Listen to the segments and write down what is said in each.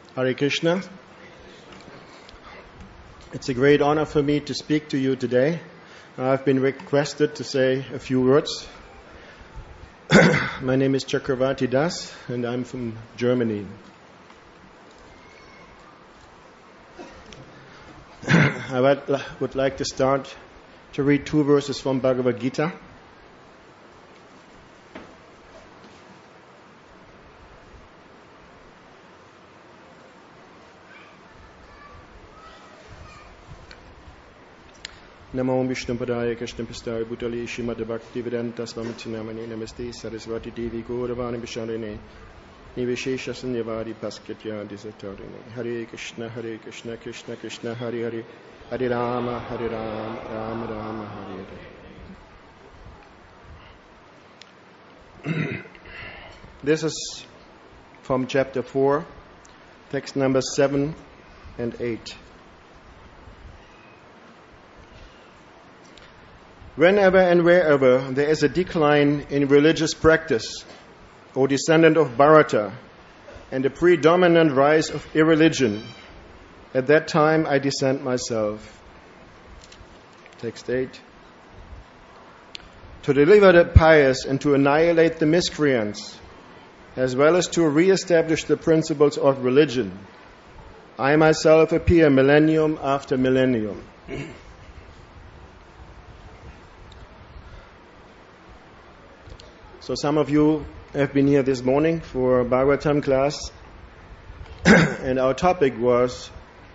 Hare Krishna. It's a great honor for me to speak to you today. I've been requested to say a few words. My name is Chakravarti Das and I'm from Germany. I would like to start to read 2 verses from Bhagavad Gita. Namo Vishnu Padaya Krishna Pistaya Bhutali Shrimad Bhakti Vedanta Swami Chinamani Namaste Saraswati Devi Gauravani Visharine Nivishesha Sanyavari Paskatya Disatarine Hare Krishna Krishna Krishna Hare Hare Hare Rama Rama Rama Hare Hare. This is from chapter 4, text number 7 and 8. Whenever and wherever there is a decline in religious practice, O descendant of Bharata, and a predominant rise of irreligion, at that time I descend myself. Text 8. To deliver the pious and to annihilate the miscreants, as well as to re-establish the principles of religion, I myself appear millennium after millennium. So some of you have been here this morning for a Bhagavatam class, and our topic was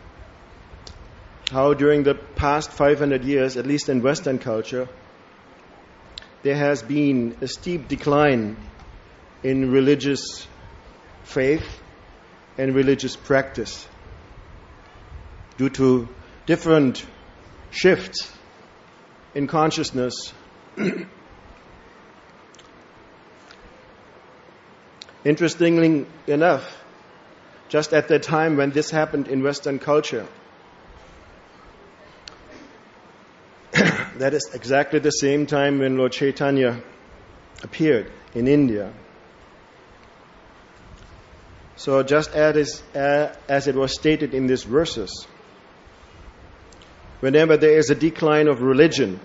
how during the past 500 years, at least in Western culture, there has been a steep decline in religious faith and religious practice due to different shifts in consciousness. Interestingly enough, just at the time when this happened in Western culture, that is exactly the same time when Lord Chaitanya appeared in India. So just as it was stated in these verses, whenever there is a decline of religion,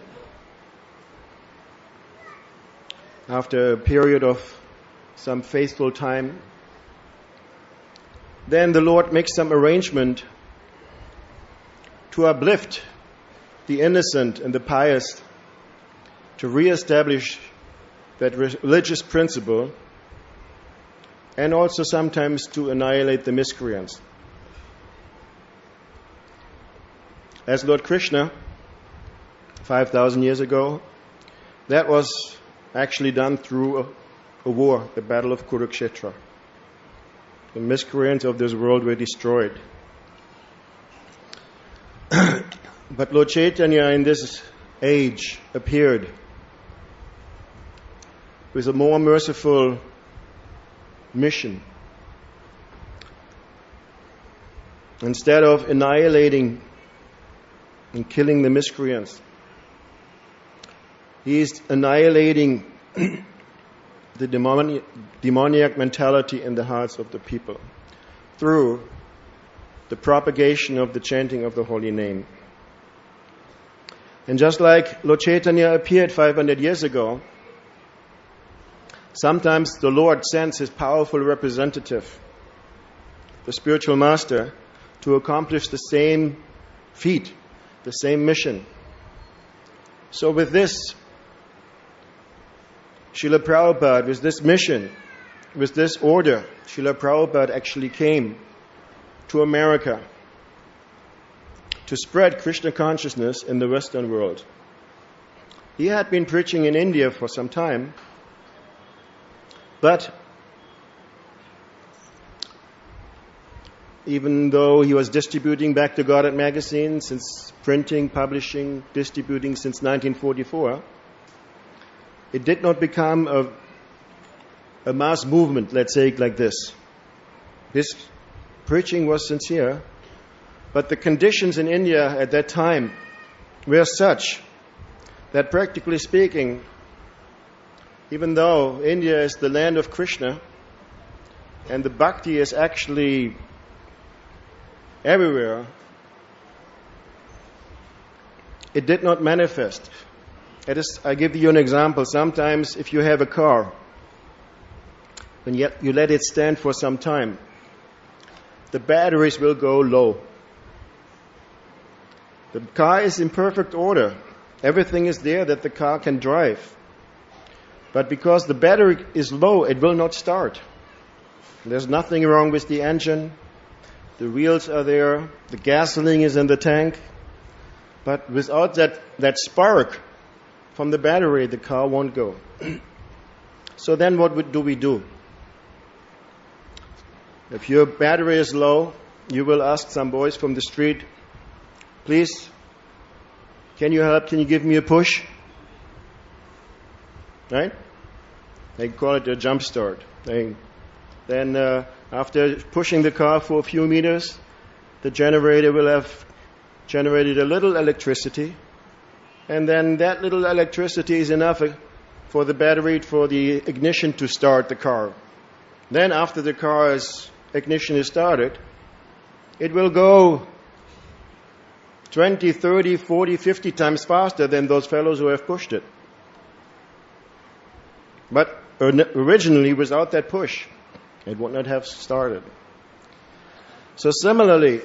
after a period of some faithful time, then the Lord makes some arrangement to uplift the innocent and the pious, to re-establish that religious principle, and also sometimes to annihilate the miscreants. As Lord Krishna, 5,000 years ago, that was actually done through a war, the Battle of Kurukshetra. The miscreants of this world were destroyed. But Lord Chaitanya in this age appeared with a more merciful mission. Instead of annihilating and killing the miscreants, he is annihilating the demoniac mentality in the hearts of the people through the propagation of the chanting of the holy name. And just like Lord Chaitanya appeared 500 years ago, sometimes the Lord sends his powerful representative, the spiritual master, to accomplish the same feat, the same mission. So with this, Srila Prabhupada, with this mission, with this order, Srila Prabhupada actually came to America to spread Krishna consciousness in the Western world. He had been preaching in India for some time, but even though he was distributing Back to Godhead magazine, since printing, publishing, distributing since 1944, it did not become a mass movement, let's say it like this. His preaching was sincere, but the conditions in India at that time were such that practically speaking, even though India is the land of Krishna and the bhakti is actually everywhere, it did not manifest. I give you an example. Sometimes if you have a car, and yet you let it stand for some time, the batteries will go low. The car is in perfect order. Everything is there that the car can drive. But because the battery is low, it will not start. There's nothing wrong with the engine. The wheels are there. The gasoline is in the tank. But without that spark from the battery, the car won't go. So then what do we do? If your battery is low, you will ask some boys from the street, please, can you help? Can you give me a push? Right? They call it a jump start. Then after pushing the car for a few meters, the generator will have generated a little electricity, and then that little electricity is enough for the battery, for the ignition to start the car. Then after the car's ignition is started, it will go 20, 30, 40, 50 times faster than those fellows who have pushed it. But originally, without that push, it would not have started. So similarly,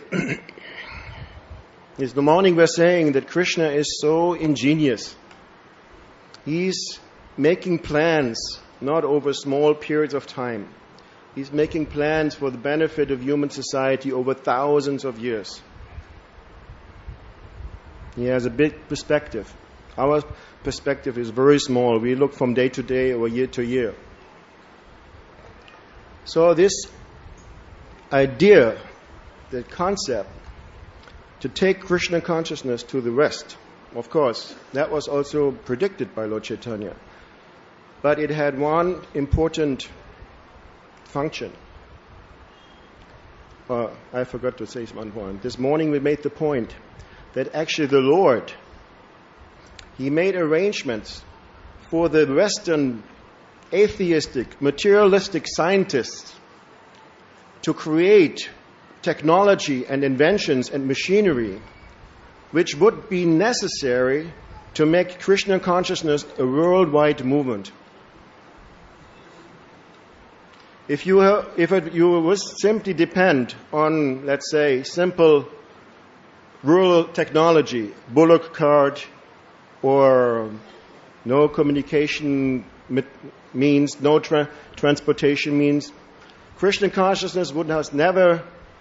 this morning we're saying that Krishna is so ingenious. He's making plans, not over small periods of time. He's making plans for the benefit of human society over thousands of years. He has a big perspective. Our perspective is very small. We look from day to day or year to year. So this idea, the concept, to take Krishna consciousness to the West, of course, that was also predicted by Lord Chaitanya. But it had one important function. I forgot to say one point. This morning we made the point that actually the Lord, He made arrangements for the Western atheistic, materialistic scientists to create technology and inventions and machinery which would be necessary to make Krishna consciousness a worldwide movement. If you would simply depend on, let's say, simple rural technology, bullock cart, or no communication means, no transportation means, Krishna consciousness would have never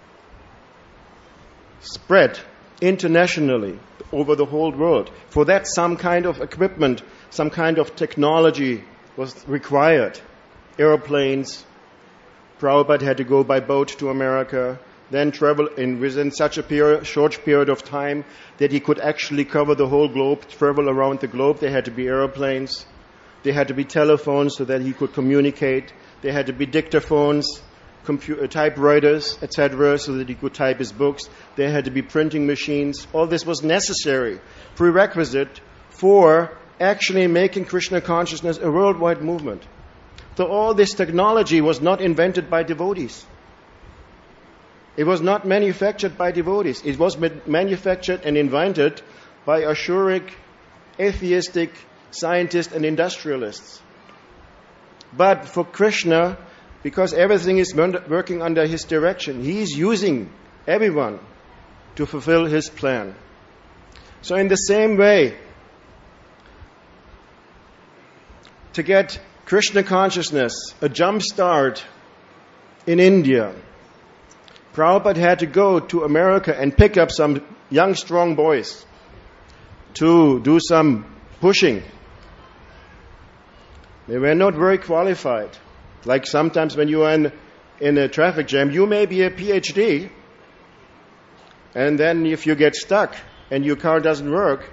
spread internationally over the whole world. For that, some kind of equipment, some kind of technology was required. Airplanes. Prabhupada had to go by boat to America, then travel within such a short period of time that he could actually cover the whole globe, travel around the globe. There had to be airplanes. There had to be telephones so that he could communicate. There had to be dictaphones, typewriters, etc., so that he could type his books. There had to be printing machines. All this was necessary, prerequisite for actually making Krishna consciousness a worldwide movement. So all this technology was not invented by devotees. It was not manufactured by devotees. It was manufactured and invented by Ashuric, atheistic scientists and industrialists. But for Krishna, because everything is working under His direction, He is using everyone to fulfill His plan. So in the same way, to get Krishna consciousness a jump start in India, Prabhupada had to go to America and pick up some young, strong boys to do some pushing. They were not very qualified. Like sometimes when you are in a traffic jam, you may be a PhD, and then if you get stuck and your car doesn't work,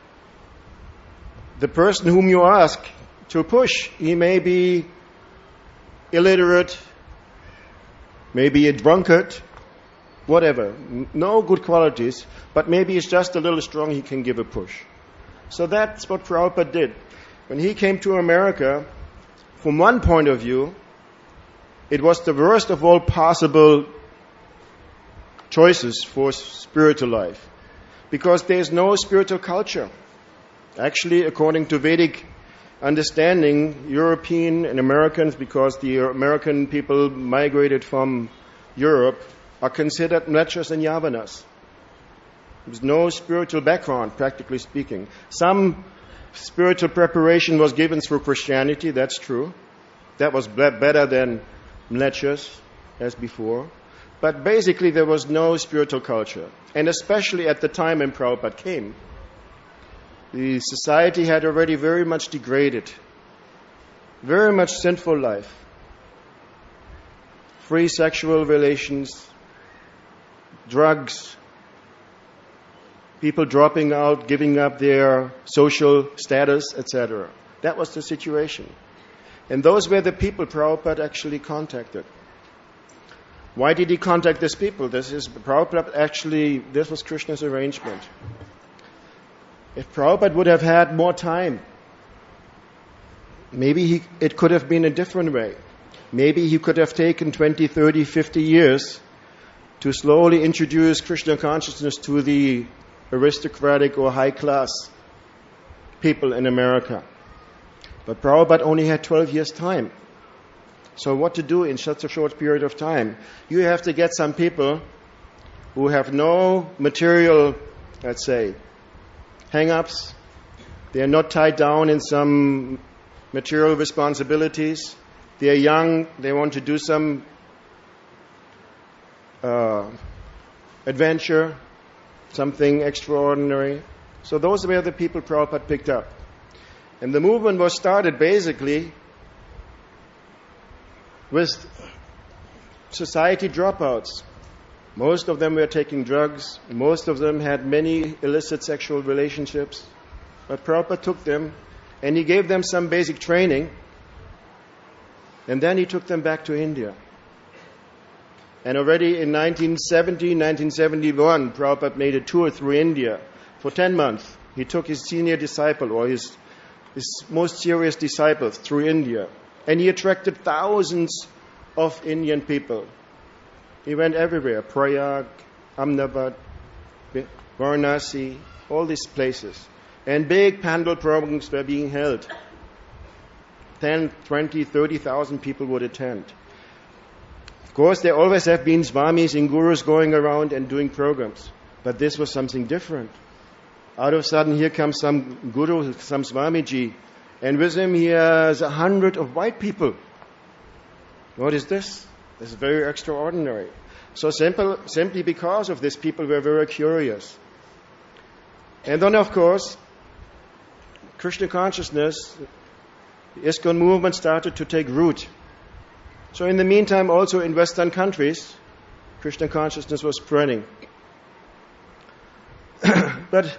the person whom you ask to push, he may be illiterate, maybe a drunkard, whatever. No good qualities, but maybe he's just a little strong, he can give a push. So that's what Prabhupada did. When he came to America, from one point of view, it was the worst of all possible choices for spiritual life. Because there is no spiritual culture. Actually, according to Vedic understanding, European and Americans, because the American people migrated from Europe, are considered mlechas and yavanas. There's no spiritual background, practically speaking. Some spiritual preparation was given through Christianity, that's true. That was better than mlechas, as before. But basically there was no spiritual culture. And especially at the time when Prabhupada came, the society had already very much degraded. Very much sinful life. Free sexual relations, drugs, people dropping out, giving up their social status, etc. That was the situation. And those were the people Prabhupada actually contacted. Why did he contact these people? This was Krishna's arrangement. If Prabhupada would have had more time, maybe it could have been a different way. Maybe he could have taken 20, 30, 50 years to slowly introduce Krishna consciousness to the aristocratic or high-class people in America. But Prabhupada only had 12 years' time. So what to do in such a short period of time? You have to get some people who have no material, let's say, hang-ups. They are not tied down in some material responsibilities. They are young. They want to do some adventure, something extraordinary. So those were the people Prabhupada picked up. And the movement was started basically with society dropouts. Most of them were taking drugs. Most of them had many illicit sexual relationships. But Prabhupada took them and he gave them some basic training. And then he took them back to India. And already in 1970, 1971, Prabhupada made a tour through India for 10 months. He took his senior disciple or his most serious disciples through India. And he attracted thousands of Indian people. He went everywhere, Prayag, Ahmedabad, Varanasi, all these places. And big Pandal programs were being held. 10, 20, 30,000 people would attend. Of course, there always have been swamis and gurus going around and doing programs. But this was something different. Out of a sudden, here comes some guru, some swamiji, and with him he has 100 of white people. What is this? This is very extraordinary. So simply because of this, people were very curious. And then, of course, Krishna consciousness, the ISKCON movement started to take root. So in the meantime, also in Western countries, Krishna consciousness was spreading. But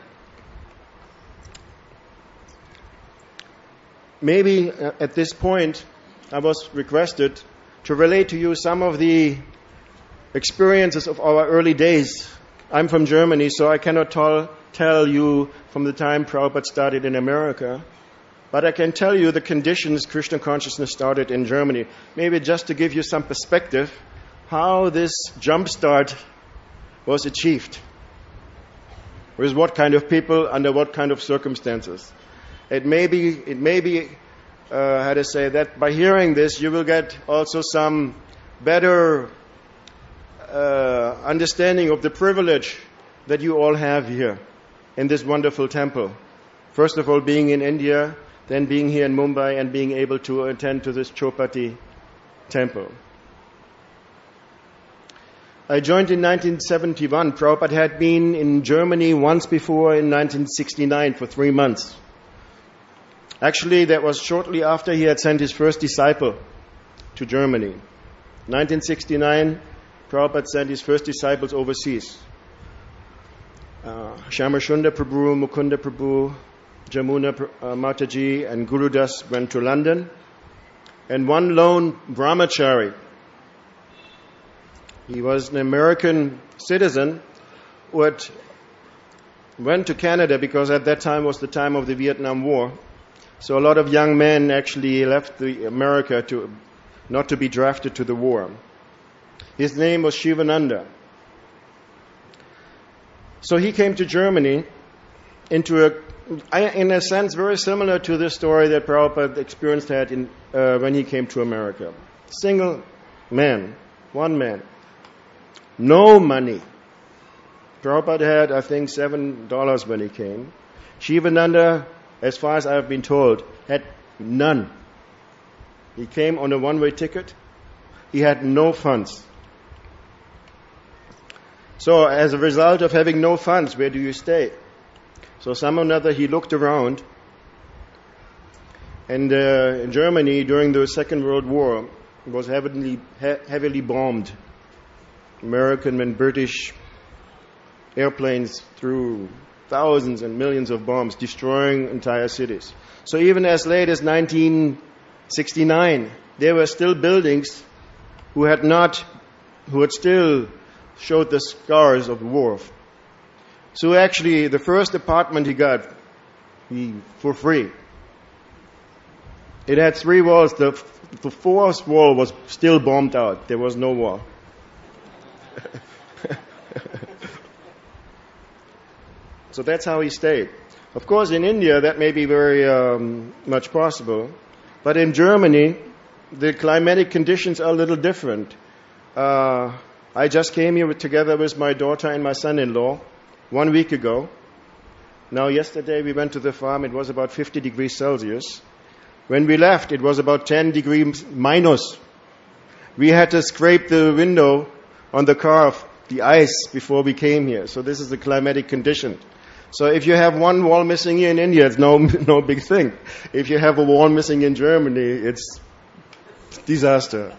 maybe at this point, I was requested to relate to you some of the experiences of our early days. I'm from Germany, so I cannot tell you from the time Prabhupada started in America. But I can tell you the conditions Krishna consciousness started in Germany. Maybe just to give you some perspective, how this jumpstart was achieved. With what kind of people, under what kind of circumstances. It may be, how to say that, by hearing this, you will get also some better understanding of the privilege that you all have here in this wonderful temple. First of all, being in India, then being here in Mumbai and being able to attend to this Chowpatty temple. I joined in 1971. Prabhupada had been in Germany once before in 1969 for 3 months. Actually, that was shortly after he had sent his first disciple to Germany. 1969, Prabhupada sent his first disciples overseas. Shamashunda Prabhu, Mukunda Prabhu, Jamuna Mataji and Gurudas went to London. And one lone brahmachari, he was an American citizen who went to Canada because at that time was the time of the Vietnam War. So a lot of young men actually left America not to be drafted to the war. His name was Shivananda. So he came to Germany in a sense, very similar to the story that Prabhupada experienced when he came to America. Single man, one man, no money. Prabhupada had, I think, $7 when he came. Shivananda, as far as I've been told, had none. He came on a one-way ticket. He had no funds. So as a result of having no funds, where do you stay? So somehow or another he looked around, and in Germany during the Second World War was heavily bombed. American and British airplanes threw thousands and millions of bombs, destroying entire cities. So even as late as 1969, there were still buildings who had still showed the scars of the war. So actually, the first apartment he got for free. It had 3 walls. The fourth wall was still bombed out. There was no wall. So that's how he stayed. Of course, in India, that may be very much possible. But in Germany, the climatic conditions are a little different. I just came here together with my daughter and my son-in-law 1 week ago. Now, yesterday we went to the farm. It was about 50 degrees Celsius. When we left, it was about 10 degrees minus. We had to scrape the window on the car, the ice, before we came here. So this is the climatic condition. So if you have one wall missing here in India, it's no big thing. If you have a wall missing in Germany, it's disaster.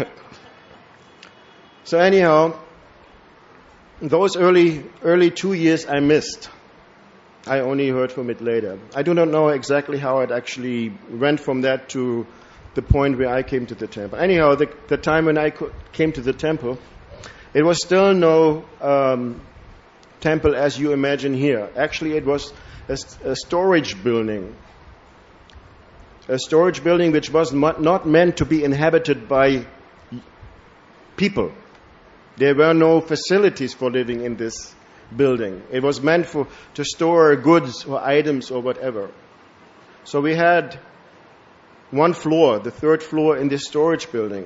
So anyhow, those early 2 years I missed. I only heard from it later. I do not know exactly how it actually went from that to the point where I came to the temple. Anyhow, the time when I came to the temple, it was still no temple as you imagine here. Actually, it was a storage building. A storage building which was not meant to be inhabited by people. There were no facilities for living in this building. It was meant to store goods or items or whatever. So we had one floor, the 3rd floor in this storage building.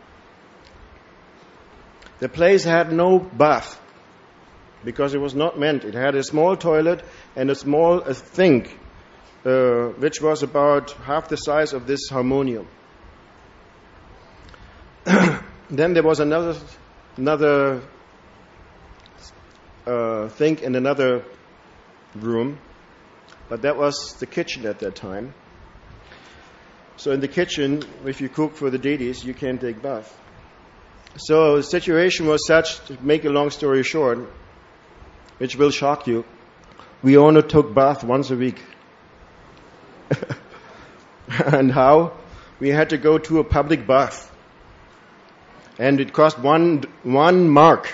The place had no bath because it was not meant. It had a small toilet and a small sink, which was about half the size of this harmonium. Then there was another thing in another room, but that was the kitchen at that time. So in the kitchen, if you cook for the deities, you can't take bath. So the situation was such, to make a long story short, which will shock you, we only took bath once a week. And how? We had to go to a public bath. And it cost one mark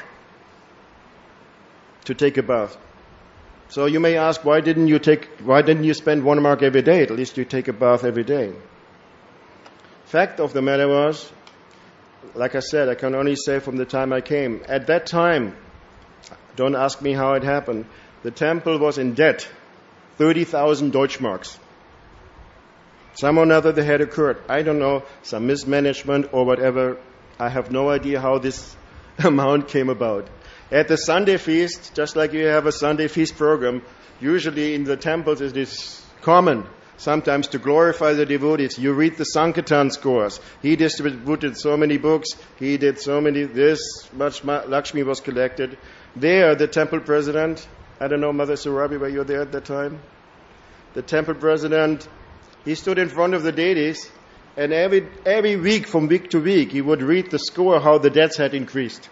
to take a bath. So you may ask, why didn't you spend 1 mark every day? At least you take a bath every day. Fact of the matter was, like I said, I can only say from the time I came. At that time, don't ask me how it happened, the temple was in debt, 30,000 Deutschmarks. Somehow or another that had occurred. I don't know, some mismanagement or whatever. I have no idea how this amount came about. At the Sunday feast, just like you have a Sunday feast program, usually in the temples it is common sometimes to glorify the devotees. You read the Sankirtan scores. He distributed so many books. He did so many, this much Lakshmi was collected. There, the temple president, I don't know, Mother Surabi, were you there at that time? The temple president, he stood in front of the deities, and every week, from week to week, he would read the score how the debts had increased.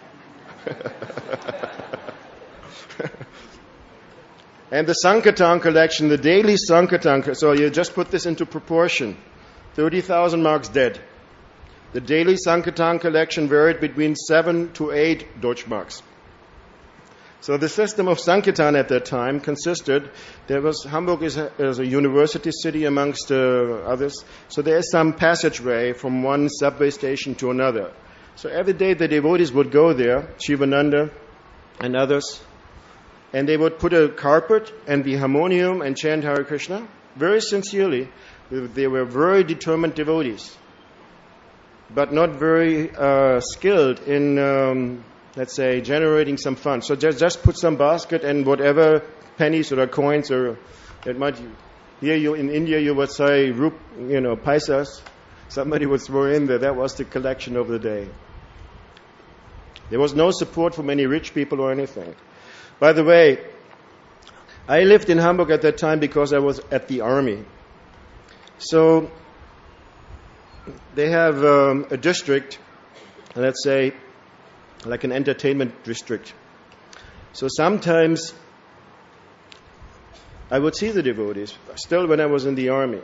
And the Sankirtan collection, the daily Sankirtan, so you just put this into proportion. 30,000 marks dead. The daily Sankirtan collection varied between 7 to 8 Deutschmarks. So the system of Sankirtan at that time consisted, Hamburg is a university city amongst others, so there is some passageway from one subway station to another. So every day the devotees would go there, Shivananda and others, and they would put a carpet and the harmonium and chant Hare Krishna very sincerely. They were very determined devotees, but not very skilled in, let's say, generating some funds. So just put some basket and whatever pennies or coins, or it might. Here in India you would say paisas. Somebody would throw in there. That was the collection of the day. There was no support from any rich people or anything. By the way, I lived in Hamburg at that time because I was at the army. So they have a district, let's say, like an entertainment district. So sometimes I would see the devotees, still when I was in the army.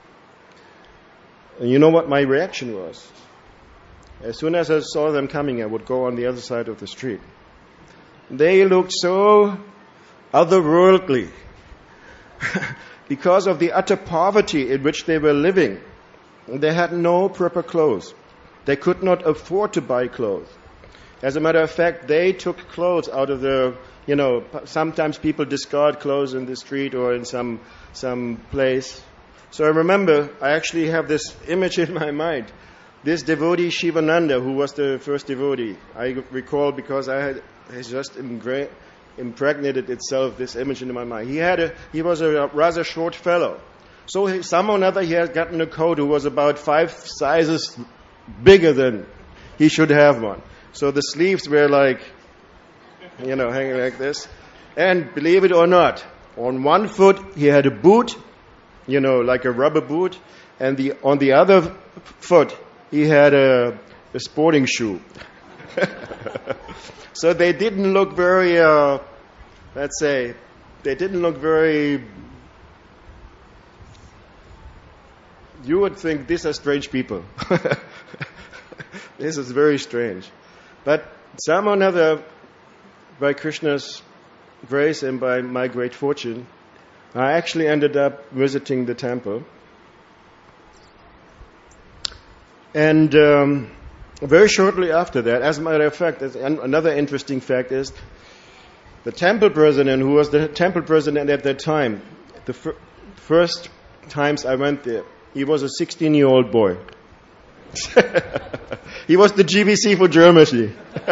And you know what my reaction was? As soon as I saw them coming, I would go on the other side of the street. They looked so otherworldly because of the utter poverty in which they were living. They had no proper clothes. They could not afford to buy clothes. As a matter of fact, they took clothes out of the, sometimes people discard clothes in the street or in some place. So I remember, I actually have this image in my mind. This devotee, Shivananda, who was the first devotee, I recall because has just impregnated itself, this image into my mind. He was a rather short fellow. So somehow or another he had gotten a coat who was about 5 sizes bigger than he should have one. So the sleeves were like, hanging like this. And believe it or not, on one foot he had a boot, like a rubber boot, and on the other foot he had a sporting shoe. So they didn't look very, you would think these are strange people. This is very strange. But somehow or another, by Krishna's grace and by my great fortune, I actually ended up visiting the temple. And very shortly after that, as a matter of fact, another interesting fact is, the temple president, who was the temple president at that time, the first times I went there, he was a 16-year-old boy. He was the GBC for Germany.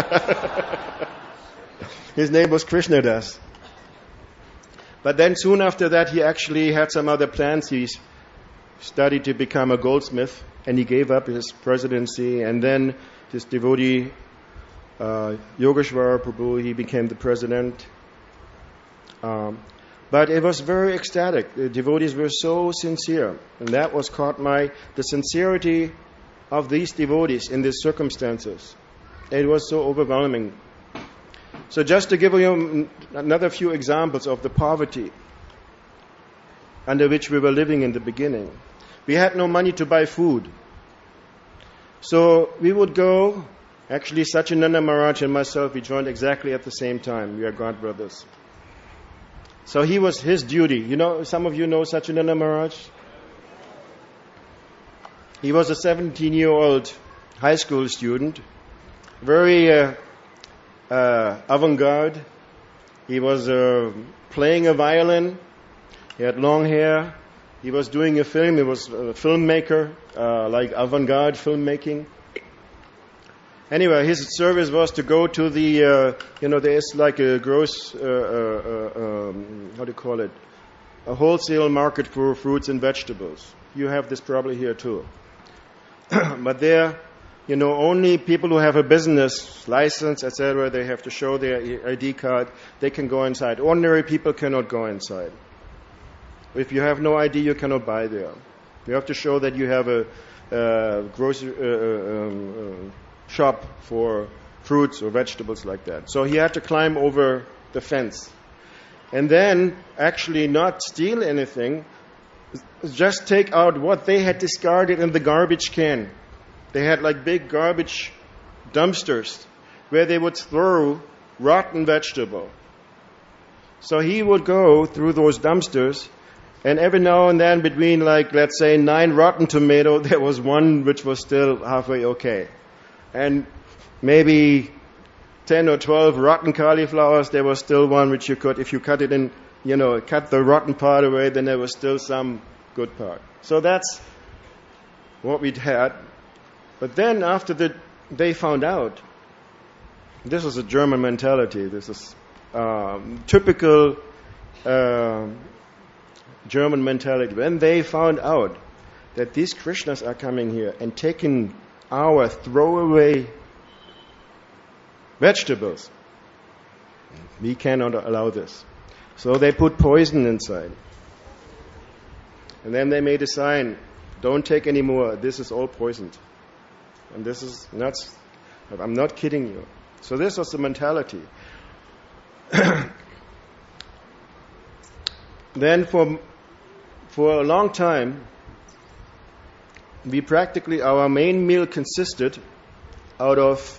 His name was Krishnadas. But then soon after that, he actually had some other plans. He studied to become a goldsmith, and he gave up his presidency. And then this devotee, Yogeshwara Prabhu, he became the president. But it was very ecstatic. The devotees were so sincere. And that was the sincerity of these devotees in these circumstances. It was so overwhelming. So just to give you another few examples of the poverty under which we were living in the beginning. We had no money to buy food. So we would go, actually Satyananda Maharaj and myself, we joined exactly at the same time. We are godbrothers. So his duty. Some of you know Satyananda Maharaj? He was a 17-year-old high school student, very avant-garde. He was playing a violin. He had long hair. He was doing a film. He was a filmmaker, like avant-garde filmmaking. Anyway, his service was to go to the, there's like a gross, a wholesale market for fruits and vegetables. You have this probably here too. But there, only people who have a business license, etc., they have to show their ID card. They can go inside. Ordinary people cannot go inside. If you have no ID, you cannot buy there. You have to show that you have a grocery shop for fruits or vegetables like that. So he had to climb over the fence. And then, actually not steal anything, just take out what they had discarded in the garbage can. They had like big garbage dumpsters where they would throw rotten vegetable. So he would go through those dumpsters, and every now and then between let's say 9 rotten tomatoes, there was one which was still halfway okay. And maybe 10 or 12 rotten cauliflowers, there was still one which you could, if you cut it in, cut the rotten part away, then there was still some good part. So that's what we'd had. But then after they found out, this was a German mentality, this is typical German mentality. When they found out that these Krishnas are coming here and taking our throwaway vegetables, we cannot allow this. So they put poison inside. And then they made a sign, don't take any more, this is all poisoned. And this is nuts. I'm not kidding you. So this was the mentality. Then for a long time, our main meal consisted out of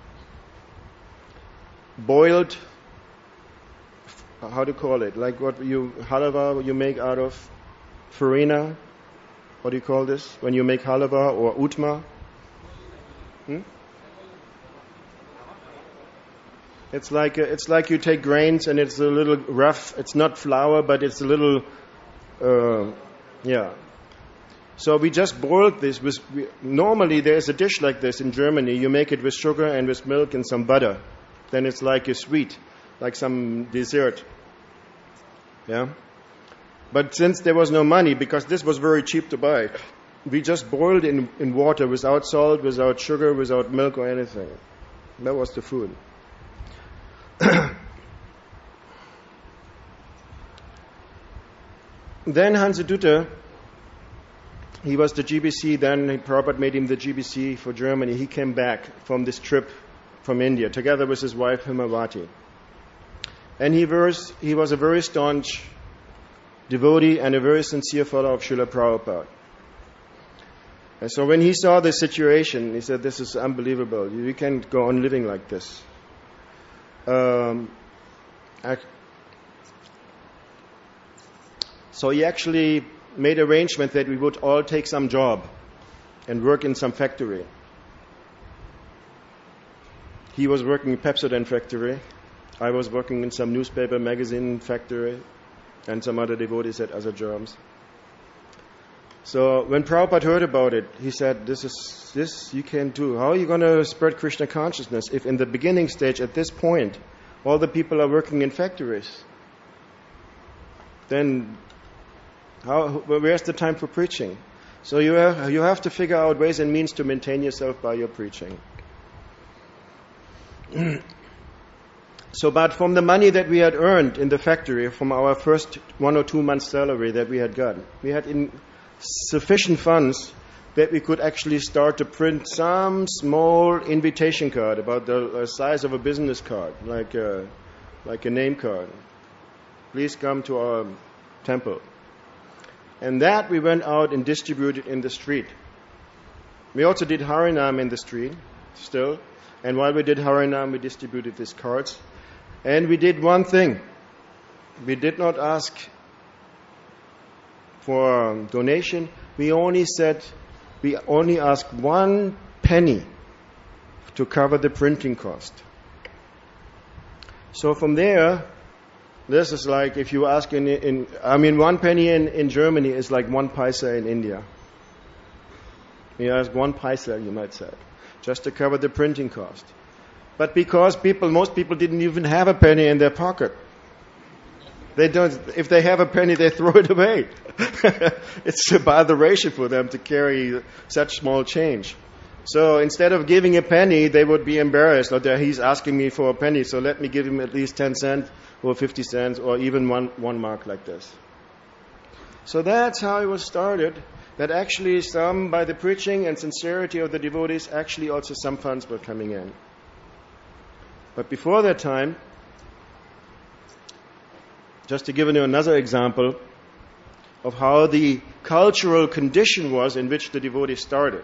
boiled, how to call it, like halava you make out of farina. What do you call this? When you make halava or utma? It's like you take grains and it's a little rough. It's not flour, but it's a little, So we just boiled this. Normally there's a dish like this in Germany. You make it with sugar and with milk and some butter. Then it's like a sweet, like some dessert. Yeah. But since there was no money, because this was very cheap to buy, we just boiled in water without salt, without sugar, without milk or anything. That was the food. Then Hansadutta, he was the GBC, then Prabhupada made him the GBC for Germany. He came back from this trip from India, together with his wife Himavati. And he was a very staunch devotee and a very sincere follower of Srila Prabhupada. And so when he saw this situation, he said, this is unbelievable. We can't go on living like this. So he actually made arrangement that we would all take some job and work in some factory. He was working in Pepsodent factory. I was working in some newspaper magazine factory, and some other devotees had other jobs. So when Prabhupada heard about it, he said, this you can't do. How are you going to spread Krishna consciousness if in the beginning stage, at this point, all the people are working in factories? Then where's the time for preaching? So you have to figure out ways and means to maintain yourself by your preaching. But from the money that we had earned in the factory, from our first 1 or 2 months' salary that we had gotten, we had sufficient funds that we could actually start to print some small invitation card about the size of a business card, like a name card. Please come to our temple. And that we went out and distributed in the street. We also did Harinam in the street, still. And while we did Harinam, we distributed these cards. And we did one thing. We did not ask for donation. We only asked 1 penny to cover the printing cost. So from there, this is like if you ask 1 penny in Germany is like 1 paisa in India. You ask 1 paisa, you might say, just to cover the printing cost. But because most people didn't even have a penny in their pocket. If they have a penny, they throw it away. It's a botheration for them to carry such small change. So instead of giving a penny, they would be embarrassed. He's asking me for a penny, so let me give him at least 10 cents or 50 cents or even one mark like this. So that's how it was started. That actually by the preaching and sincerity of the devotees, actually also some funds were coming in. But before that time, just to give you another example of how the cultural condition was in which the devotees started.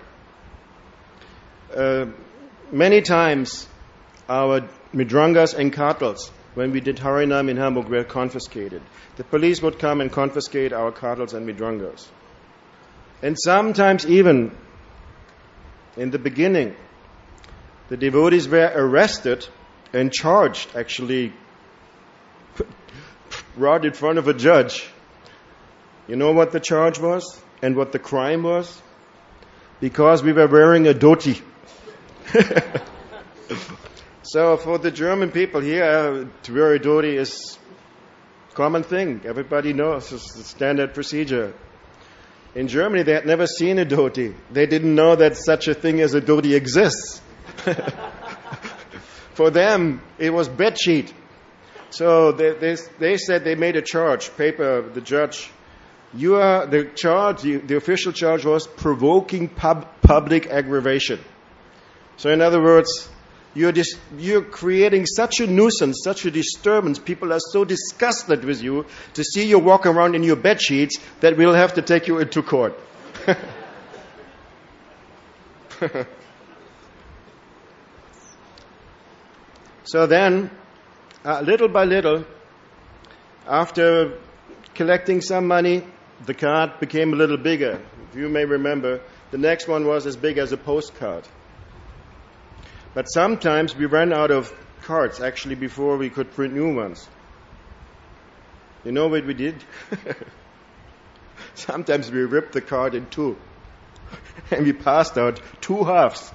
Many times our midrangas and kartals, when we did Harinam in Hamburg, were confiscated. The police would come and confiscate our kartals and midrangas. And sometimes even in the beginning, the devotees were arrested and charged, actually brought in front of a judge. You know what the charge was and what the crime was? Because we were wearing a dhoti. So for the German people here, to wear a dhoti is a common thing. Everybody knows it's the standard procedure. In Germany, they had never seen a dhoti. They didn't know that such a thing as a dhoti exists. For them, it was bedsheet. So they said they made a charge, paper, the judge. The official charge was provoking public aggravation. So in other words, you're creating such a nuisance, such a disturbance. People are so disgusted with you to see you walk around in your bed sheets that we'll have to take you into court. So then, little by little, after collecting some money, the card became a little bigger. If you may remember, the next one was as big as a postcard. But sometimes we ran out of cards, actually, before we could print new ones. You know what we did? Sometimes we ripped the card in two. And we passed out two halves.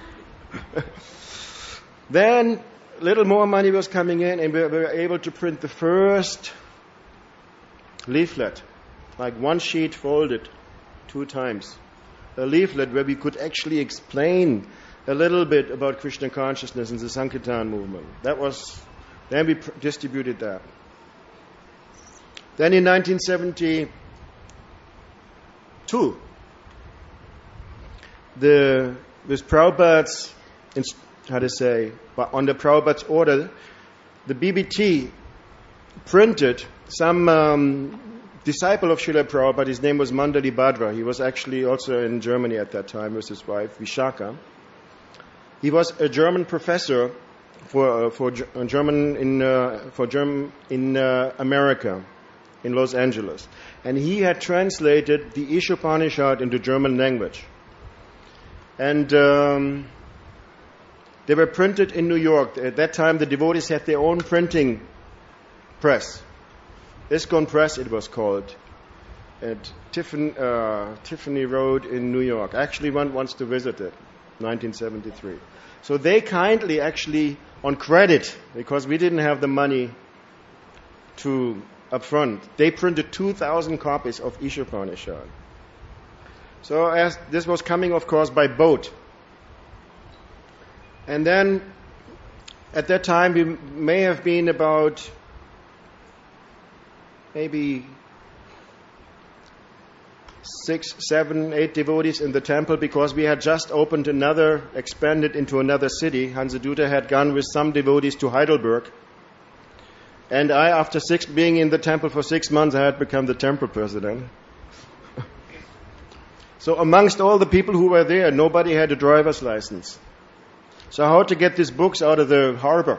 Then, a little more money was coming in, and we were able to print the first leaflet. Like one sheet folded 2 times. A leaflet where we could actually explain a little bit about Krishna consciousness and the Sankirtan movement. Then we distributed that. Then in 1972, with Prabhupada's, on the Prabhupada's order, the BBT printed some disciple of Srila Prabhupada. His name was Mandali Bhadra. He was actually also in Germany at that time with his wife, Vishaka. He was a German professor for German in America, in Los Angeles, and he had translated the Ishopanishad into German language, and they were printed in New York. At that time, the devotees had their own printing press, ISKCON Press, it was called, at Tiffany Road in New York. Actually, one wants to visit it. 1973. So they kindly, actually, on credit, because we didn't have the money to upfront, they printed 2,000 copies of Ishopanishad. So as this was coming, of course, by boat. And then, at that time, we may have been about maybe 6, 7, 8 devotees in the temple, because we had just expanded into another city. Hansadutta had gone with some devotees to Heidelberg. And I, after being in the temple for 6 months, I had become the temple president. So amongst all the people who were there, nobody had a driver's license. So how to get these books out of the harbor?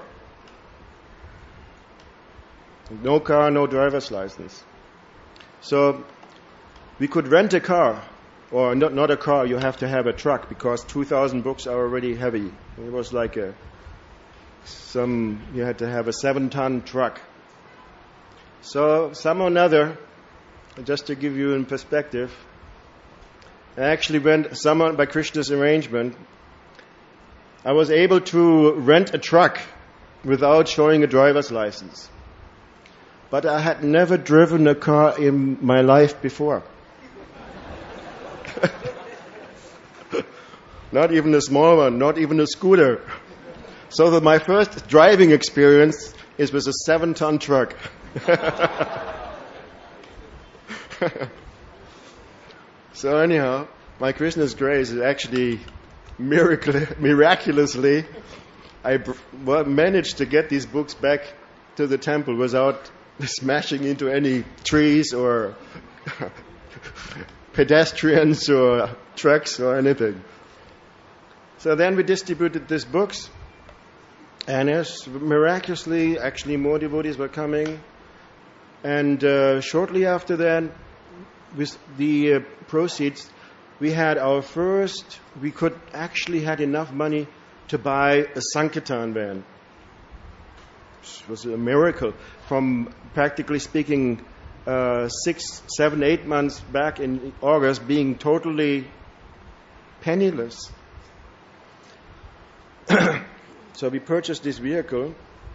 No car, no driver's license. So we could rent a car, or not a car, you have to have a truck, because 2,000 books are already heavy. It was like you had to have a 7-ton truck. So some or another, just to give you in perspective, I actually went, somewhat by Krishna's arrangement, I was able to rent a truck without showing a driver's license. But I had never driven a car in my life before. Not even a small one, not even a scooter. So that my first driving experience is with a 7-ton truck. So anyhow, by Krishna's grace, it actually miraculously, I managed to get these books back to the temple without smashing into any trees or pedestrians or trucks or anything. So then we distributed these books, and as miraculously, actually more devotees were coming. And shortly after that, with the proceeds, we had we could actually had enough money to buy a Sankirtan van. It was a miracle. From practically speaking 6, 7, 8 months back in August, being totally penniless. So we purchased this vehicle.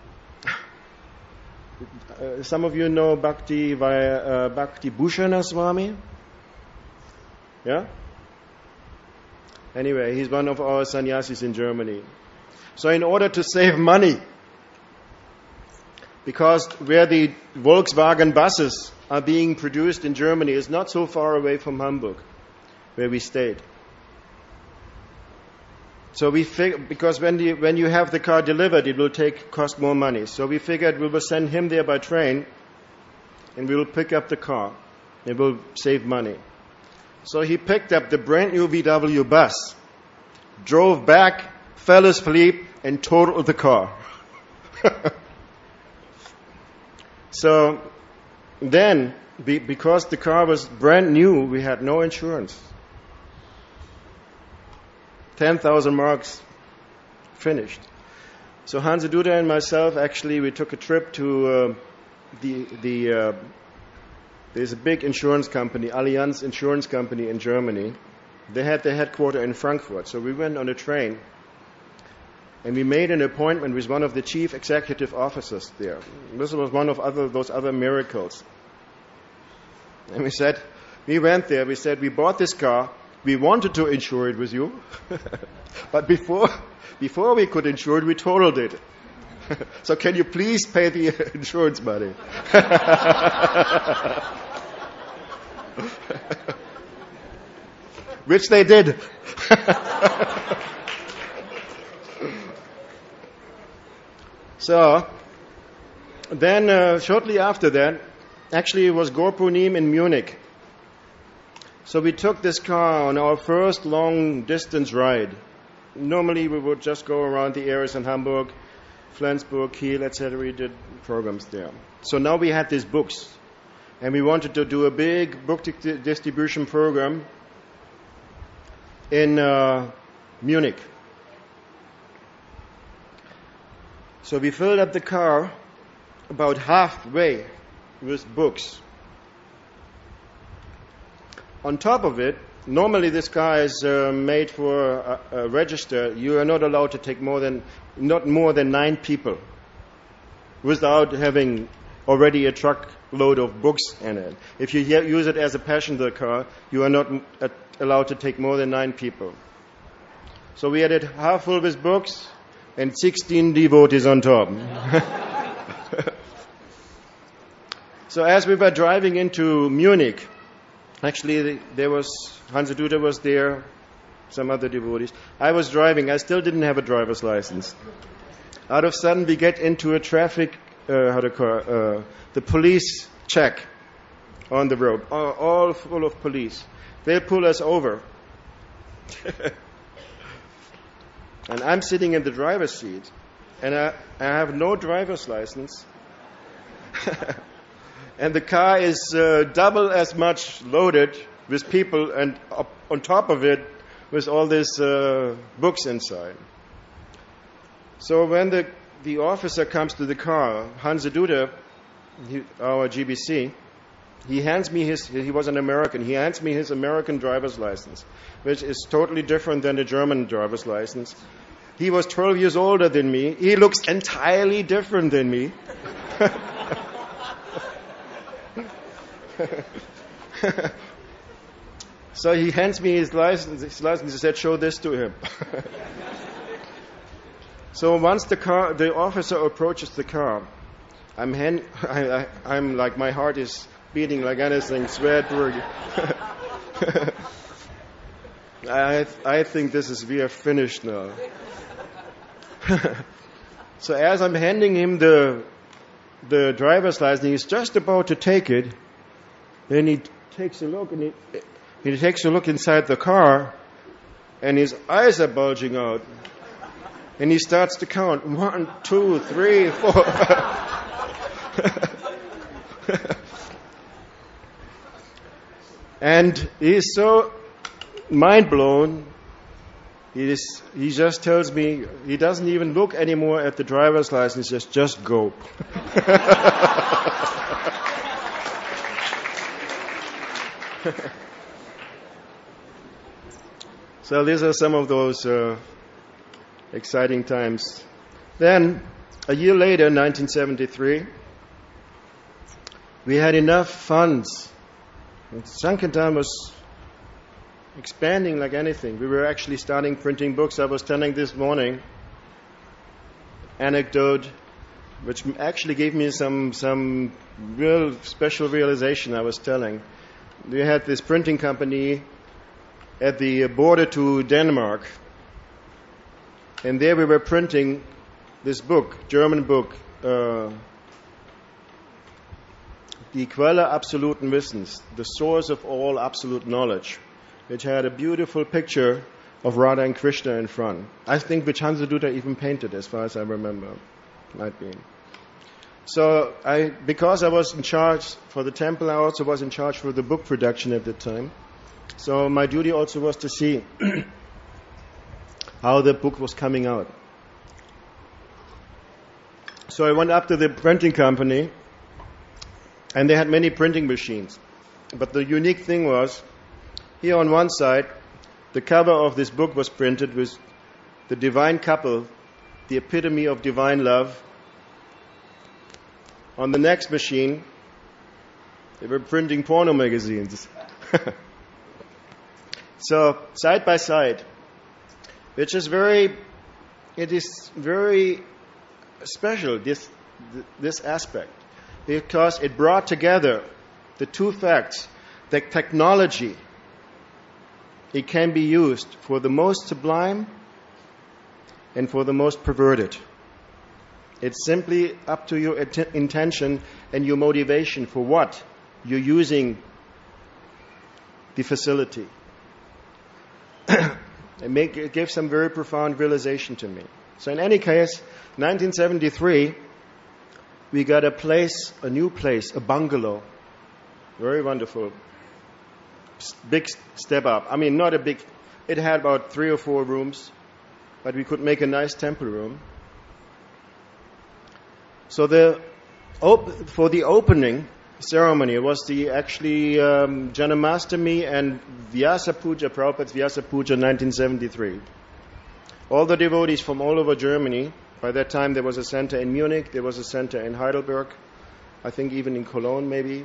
Some of you know Bhakti Bhushana Swami? Yeah? Anyway, he's one of our sannyasis in Germany. So in order to save money, because where the Volkswagen buses are being produced in Germany is not so far away from Hamburg, where we stayed. So because when you have the car delivered, it will cost more money. So we figured we will send him there by train, and we will pick up the car. It will save money. So he picked up the brand new VW bus, drove back, fell asleep, and totaled the car. So then, because the car was brand new, we had no insurance. 10,000 marks finished. So Hans Duda and myself, actually, we took a trip to there's a big insurance company, Allianz Insurance Company in Germany. They had their headquarters in Frankfurt. So we went on a train and we made an appointment with one of the chief executive officers there. This was one of those other miracles. And we went there, we said, we bought this car, we wanted to insure it with you, but before we could insure it, we totaled it. So can you please pay the insurance money? Which they did. So then shortly after that, actually it was Gorpunim in Munich. So we took this car on our first long distance ride. Normally we would just go around the areas in Hamburg, Flensburg, Kiel, etc. We did programs there. So now we had these books. And we wanted to do a big book distribution program in Munich. So we filled up the car about halfway with books. On top of it, normally this car is made for a register. You are not allowed to take not more than 9 people without having already a truckload of books in it. If you use it as a passenger car, you are not allowed to take more than 9 people. So we had it half full with books and 16 devotees on top. So as we were driving into Munich, actually there was Hans Duda was there, some other devotees. I was driving. I still didn't have a driver's license. Out of sudden, we get into a traffic, the police check on the road, all full of police. They'll pull us over. And I'm sitting in the driver's seat, and I have no driver's license. And the car is double as much loaded with people, and on top of it, with all these books inside. So when the officer comes to the car, Hans Duda, our GBC, he hands me he was an American, he hands me his American driver's license, which is totally different than the German driver's license. He was 12 years older than me. He looks entirely different than me. So he hands me his license. He said, "Show this to him." So once the officer approaches the car, I'm like, my heart is beating like anything, sweat. I think we are finished now. So as I'm handing him the driver's license, he's just about to take it, and he takes a look, and he takes a look inside the car, and his eyes are bulging out. And he starts to count. 1, 2, 3, 4. And he's so mind blown He just tells me, he doesn't even look anymore at the driver's license, he says, just go. So these are some of those exciting times. Then, a year later, 1973, we had enough funds. Sankirtan was expanding like anything. We were actually starting printing books. I was telling this morning anecdote, which actually gave me some real special realization I was telling. We had this printing company at the border to Denmark, and there we were printing this book, German book, Die Quelle absoluten Wissens, the source of all absolute knowledge, which had a beautiful picture of Radha and Krishna in front. I think which Hansadutta even painted, as far as I remember. Might be. So because I was in charge for the temple, I also was in charge for the book production at the time. So my duty also was to see how the book was coming out. So I went up to the printing company, and they had many printing machines. But the unique thing was, here on one side, the cover of this book was printed with the divine couple, the epitome of divine love. On the next machine, they were printing porno magazines. So, side by side, which is very special, this aspect, because it brought together the two facts that technology, it can be used for the most sublime and for the most perverted. It's simply up to your intention and your motivation for what you're using the facility. It gives some very profound realization to me. So in any case, 1973, we got a new place, a bungalow. Very wonderful. Big step up. I mean, not a big, it had about 3 or 4 rooms, but we could make a nice temple room. So for the opening ceremony, it was actually Janamastami and Vyasa Puja, Prabhupada's Vyasa Puja 1973. All the devotees from all over Germany, by that time there was a center in Munich, there was a center in Heidelberg, I think even in Cologne maybe,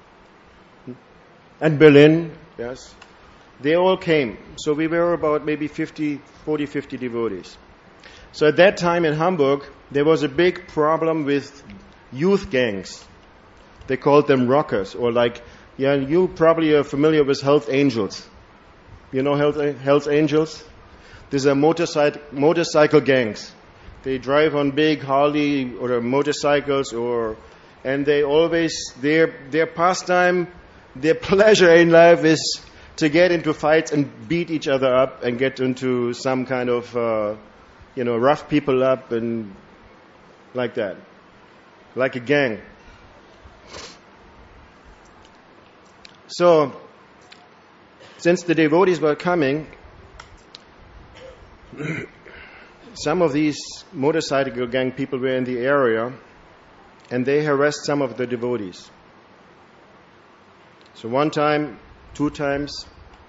and Berlin, yes. They all came. So we were about maybe 50 devotees. So at that time in Hamburg, there was a big problem with youth gangs. They called them rockers, or you probably are familiar with Hells Angels. You know Hells Angels? These are motorcycle gangs. They drive on big Harley or motorcycles, and they always, their pastime, their pleasure in life is to get into fights and beat each other up and get into some kind of, rough people up and like that. Like a gang. So, since the devotees were coming, some of these motorcycle gang people were in the area, and they harassed some of the devotees. So 1 time, 2 times,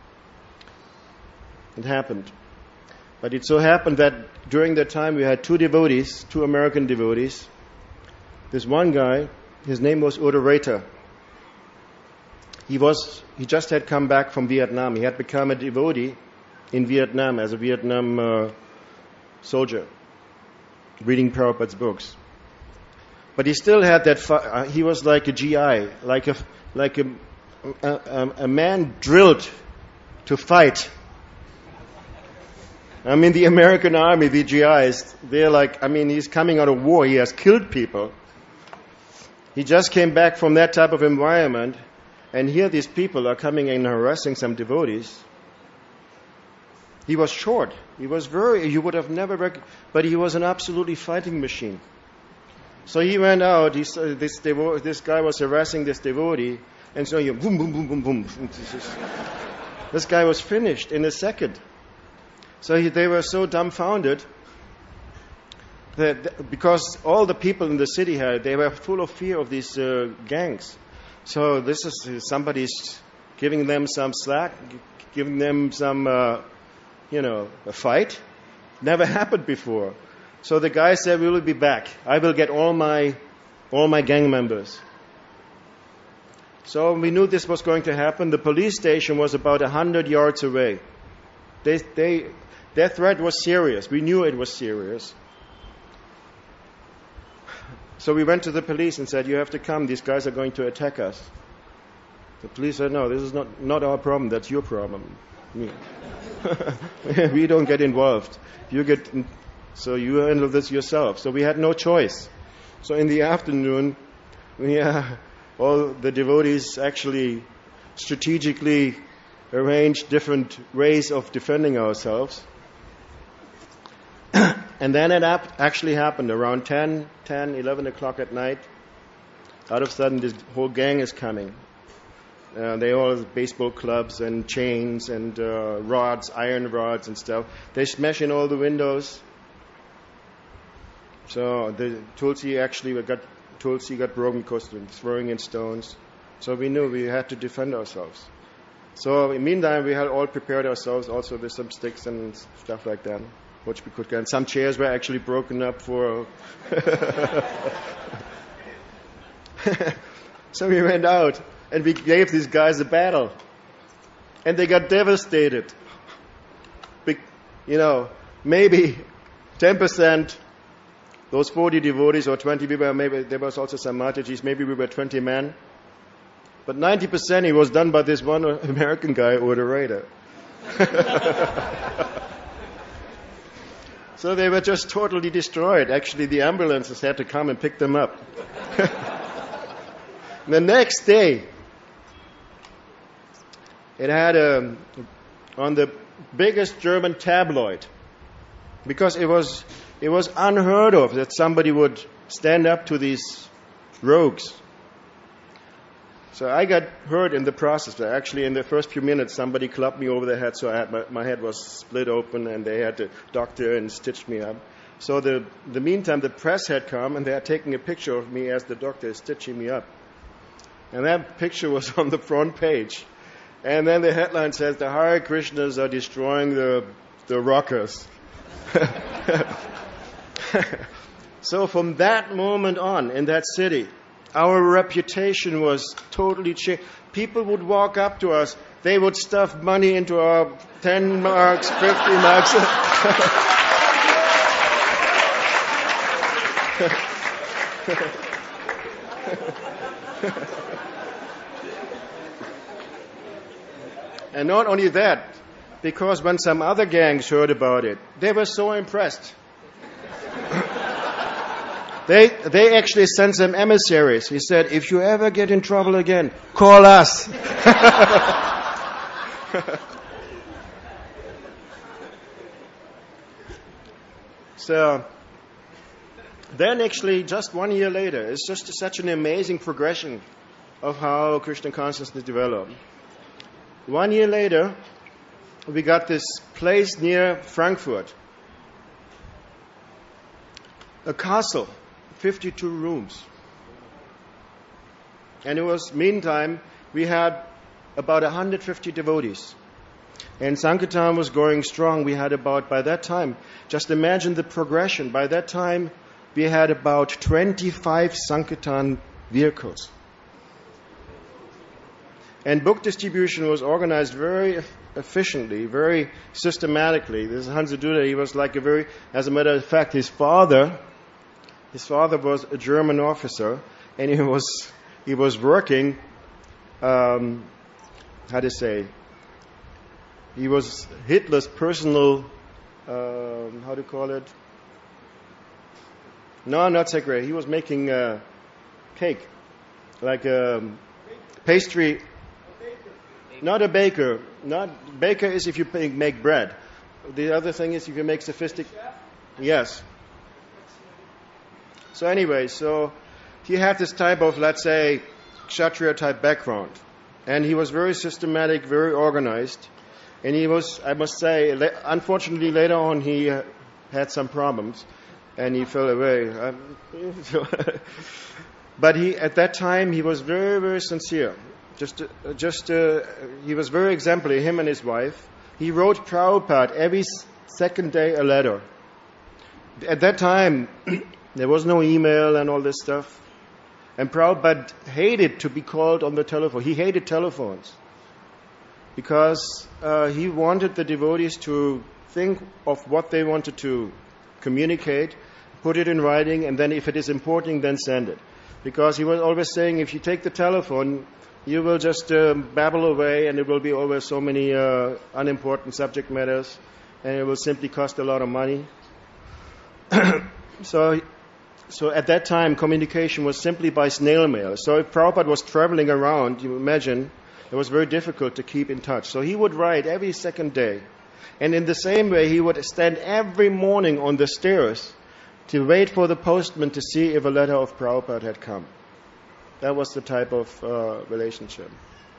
it happened. But it so happened that during that time we had 2 devotees, 2 American devotees. This one guy, his name was Udoreta. He just had come back from Vietnam. He had become a devotee in Vietnam as a Vietnam soldier, reading Prabhupada's books. But he still had that. He was like a GI, like a man drilled to fight. I mean, the American army, the GIs, he's coming out of war. He has killed people. He just came back from that type of environment. And here these people are coming and harassing some devotees. He was short. He was you would have never but he was an absolutely fighting machine. So he went out, this guy was harassing this devotee, and so boom, boom, boom, boom, boom. This guy was finished in a second. So they were so dumbfounded that because all the people in the city they were full of fear of these gangs. So this is somebody's giving them some slack, giving them some, a fight. Never happened before. So the guy said, "We will be back. I will get all my gang members." So we knew this was going to happen. The police station was about 100 yards away. Their threat was serious. We knew it was serious. So we went to the police and said, "You have to come. These guys are going to attack us." The police said, "No, this is not our problem. That's your problem. We don't get involved. So you handle this yourself." So we had no choice. So in the afternoon, all the devotees actually strategically arranged different ways of defending ourselves. And then it actually happened around 11 o'clock at night. Out of a sudden, this whole gang is coming. They all have baseball clubs and chains and rods, iron rods and stuff. They smash in all the windows. So the Tulsi got broken because of throwing in stones. So we knew we had to defend ourselves. So in the meantime, we had all prepared ourselves also with some sticks and stuff like that, which we could get. Some chairs were actually broken up for... So we went out and we gave these guys a battle. And they got devastated. Maybe 10%, those 40 devotees or 20 people, maybe there was also some Mataji's, maybe we were 20 men. But 90% it was done by this one American guy or the raider. So they were just totally destroyed. Actually, the ambulances had to come and pick them up. The next day, it had on the biggest German tabloid, because it was unheard of that somebody would stand up to these rogues. So I got hurt in the process. Actually, in the first few minutes, somebody clubbed me over the head, so my head was split open, and they had to doctor and stitch me up. So the meantime, the press had come, and they had taken a picture of me as the doctor is stitching me up. And that picture was on the front page. And then the headline says, "The Hare Krishnas are destroying the rockers." So from that moment on, in that city, our reputation was totally changed. People would walk up to us. They would stuff money into our 10 marks, 50 marks. And not only that, because when some other gangs heard about it, they were so impressed. They actually sent some emissaries. He said, "If you ever get in trouble again, call us." So then actually just 1 year later, it's just such an amazing progression of how Krishna consciousness developed. 1 year later, we got this place near Frankfurt, a castle, 52 rooms. And it was, meantime, we had about 150 devotees. And Sankirtan was going strong. We had about, by that time, just imagine the progression. By that time, we had about 25 Sankirtan vehicles. And book distribution was organized very efficiently, very systematically. This Hansa Duda, he was like as a matter of fact, his father was a German officer, and he was working, he was Hitler's personal, how do you call it? No, not secretary. He was making cake, like pastry. Not a baker. Baker is if you make bread. The other thing is if you make sophisticated. Yes. So anyway, he had this type of, let's say, Kshatriya type background, and he was very systematic, very organized. And he was, I must say, unfortunately later on he had some problems and he fell away. But at that time he was very, very sincere. He was very exemplary, him and his wife. He wrote Prabhupada every second day a letter. At that time, there was no email and all this stuff. And Prabhupada hated to be called on the telephone. He hated telephones. Because he wanted the devotees to think of what they wanted to communicate, put it in writing, and then if it is important, then send it. Because he was always saying, if you take the telephone, you will just babble away, and it will be always so many unimportant subject matters, and it will simply cost a lot of money. So at that time, communication was simply by snail mail. So if Prabhupada was traveling around, you imagine, it was very difficult to keep in touch. So he would write every second day. And in the same way, he would stand every morning on the stairs to wait for the postman to see if a letter of Prabhupada had come. That was the type of relationship.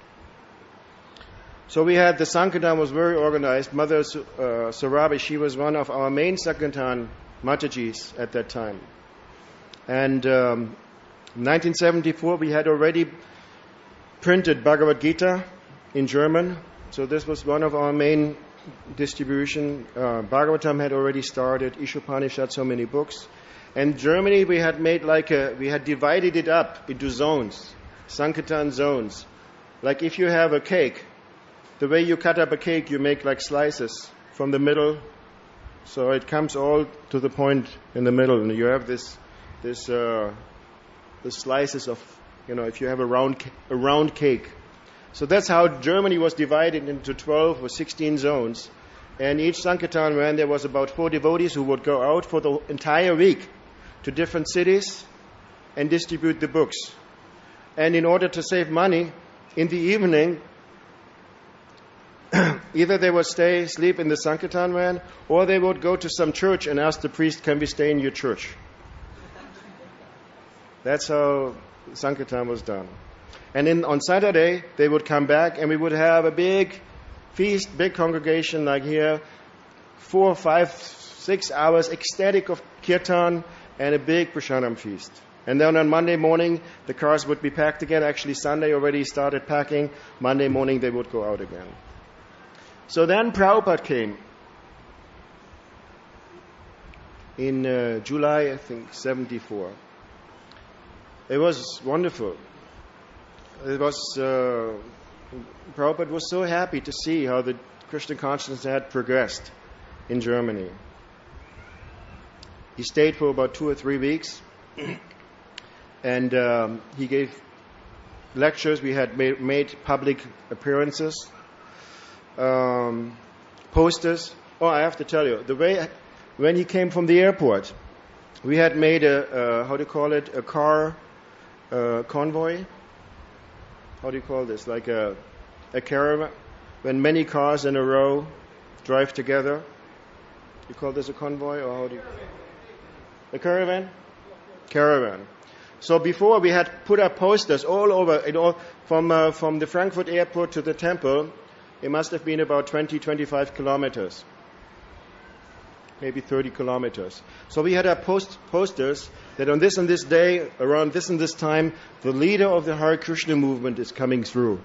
So we had, the Sankirtan was very organized. Mother Surabi, she was one of our main Sankirtan Matajis at that time. And in 1974, we had already printed Bhagavad Gita in German. So this was one of our main distribution. Bhagavatam had already started, Ishopanishad, so many books. And Germany, we had divided it up into zones, Sankirtan zones. Like if you have a cake, the way you cut up a cake, you make like slices from the middle. So it comes all to the point in the middle. And you have the slices of, if you have a round cake. So that's how Germany was divided into 12 or 16 zones. And each Sankirtan ran, there was about 4 devotees who would go out for the entire week to different cities and distribute the books. And in order to save money, in the evening, either they would sleep in the Sankirtan van, or they would go to some church and ask the priest, can we stay in your church? That's how Sankirtan was done. And on Saturday, they would come back and we would have a big feast, big congregation like here, 4, 5, 6 hours ecstatic of kirtan and a big prasadam feast. And then on Monday morning, the cars would be packed again. Actually, Sunday already started packing. Monday morning, they would go out again. So then Prabhupada came in July, I think, 74. It was wonderful. Prabhupada was so happy to see how the Krishna consciousness had progressed in Germany. He stayed for about 2 or 3 weeks, and he gave lectures. We had made public appearances, posters. Oh, I have to tell you, when he came from the airport, we had made a car convoy. How do you call this? Like a caravan, when many cars in a row drive together. You call this a convoy, or how do you? A caravan? Caravan. So before, we had put up posters all over, from the Frankfurt airport to the temple. It must have been about 20-25 kilometers, maybe 30 kilometers. So we had our posters that on this and this day, around this and this time, the leader of the Hare Krishna movement is coming through.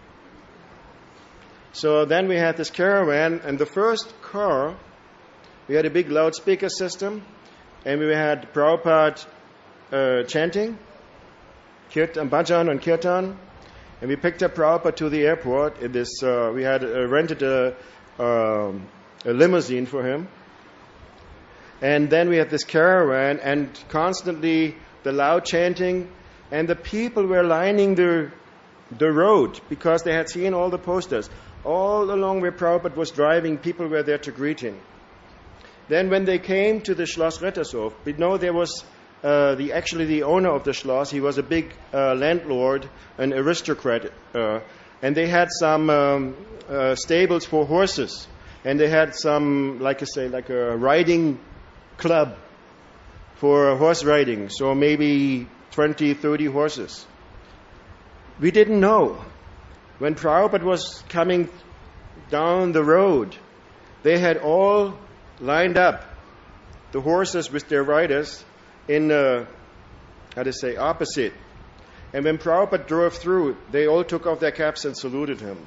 So then we had this caravan, and the first car, we had a big loudspeaker system, and we had Prabhupada chanting, kirtan, bhajan and kirtan, and we picked up Prabhupada to the airport. We had rented a limousine for him. And then we had this caravan, and constantly the loud chanting, and the people were lining the road because they had seen all the posters. All along where Prabhupada was driving, people were there to greet him. Then when they came to the Schloss Rettershof, we know there was the owner of the Schloss. He was a big landlord, an aristocrat, and they had some stables for horses, and they had some, like a riding club for horse riding, so maybe 20, 30 horses. We didn't know. When Prabhupada was coming down the road. They had all lined up, the horses with their riders, in, opposite. And when Prabhupada drove through, they all took off their caps and saluted him.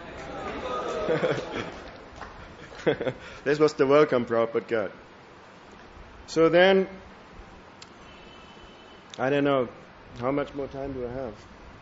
This was the welcome Prabhupada got. So then, I don't know, how much more time do I have?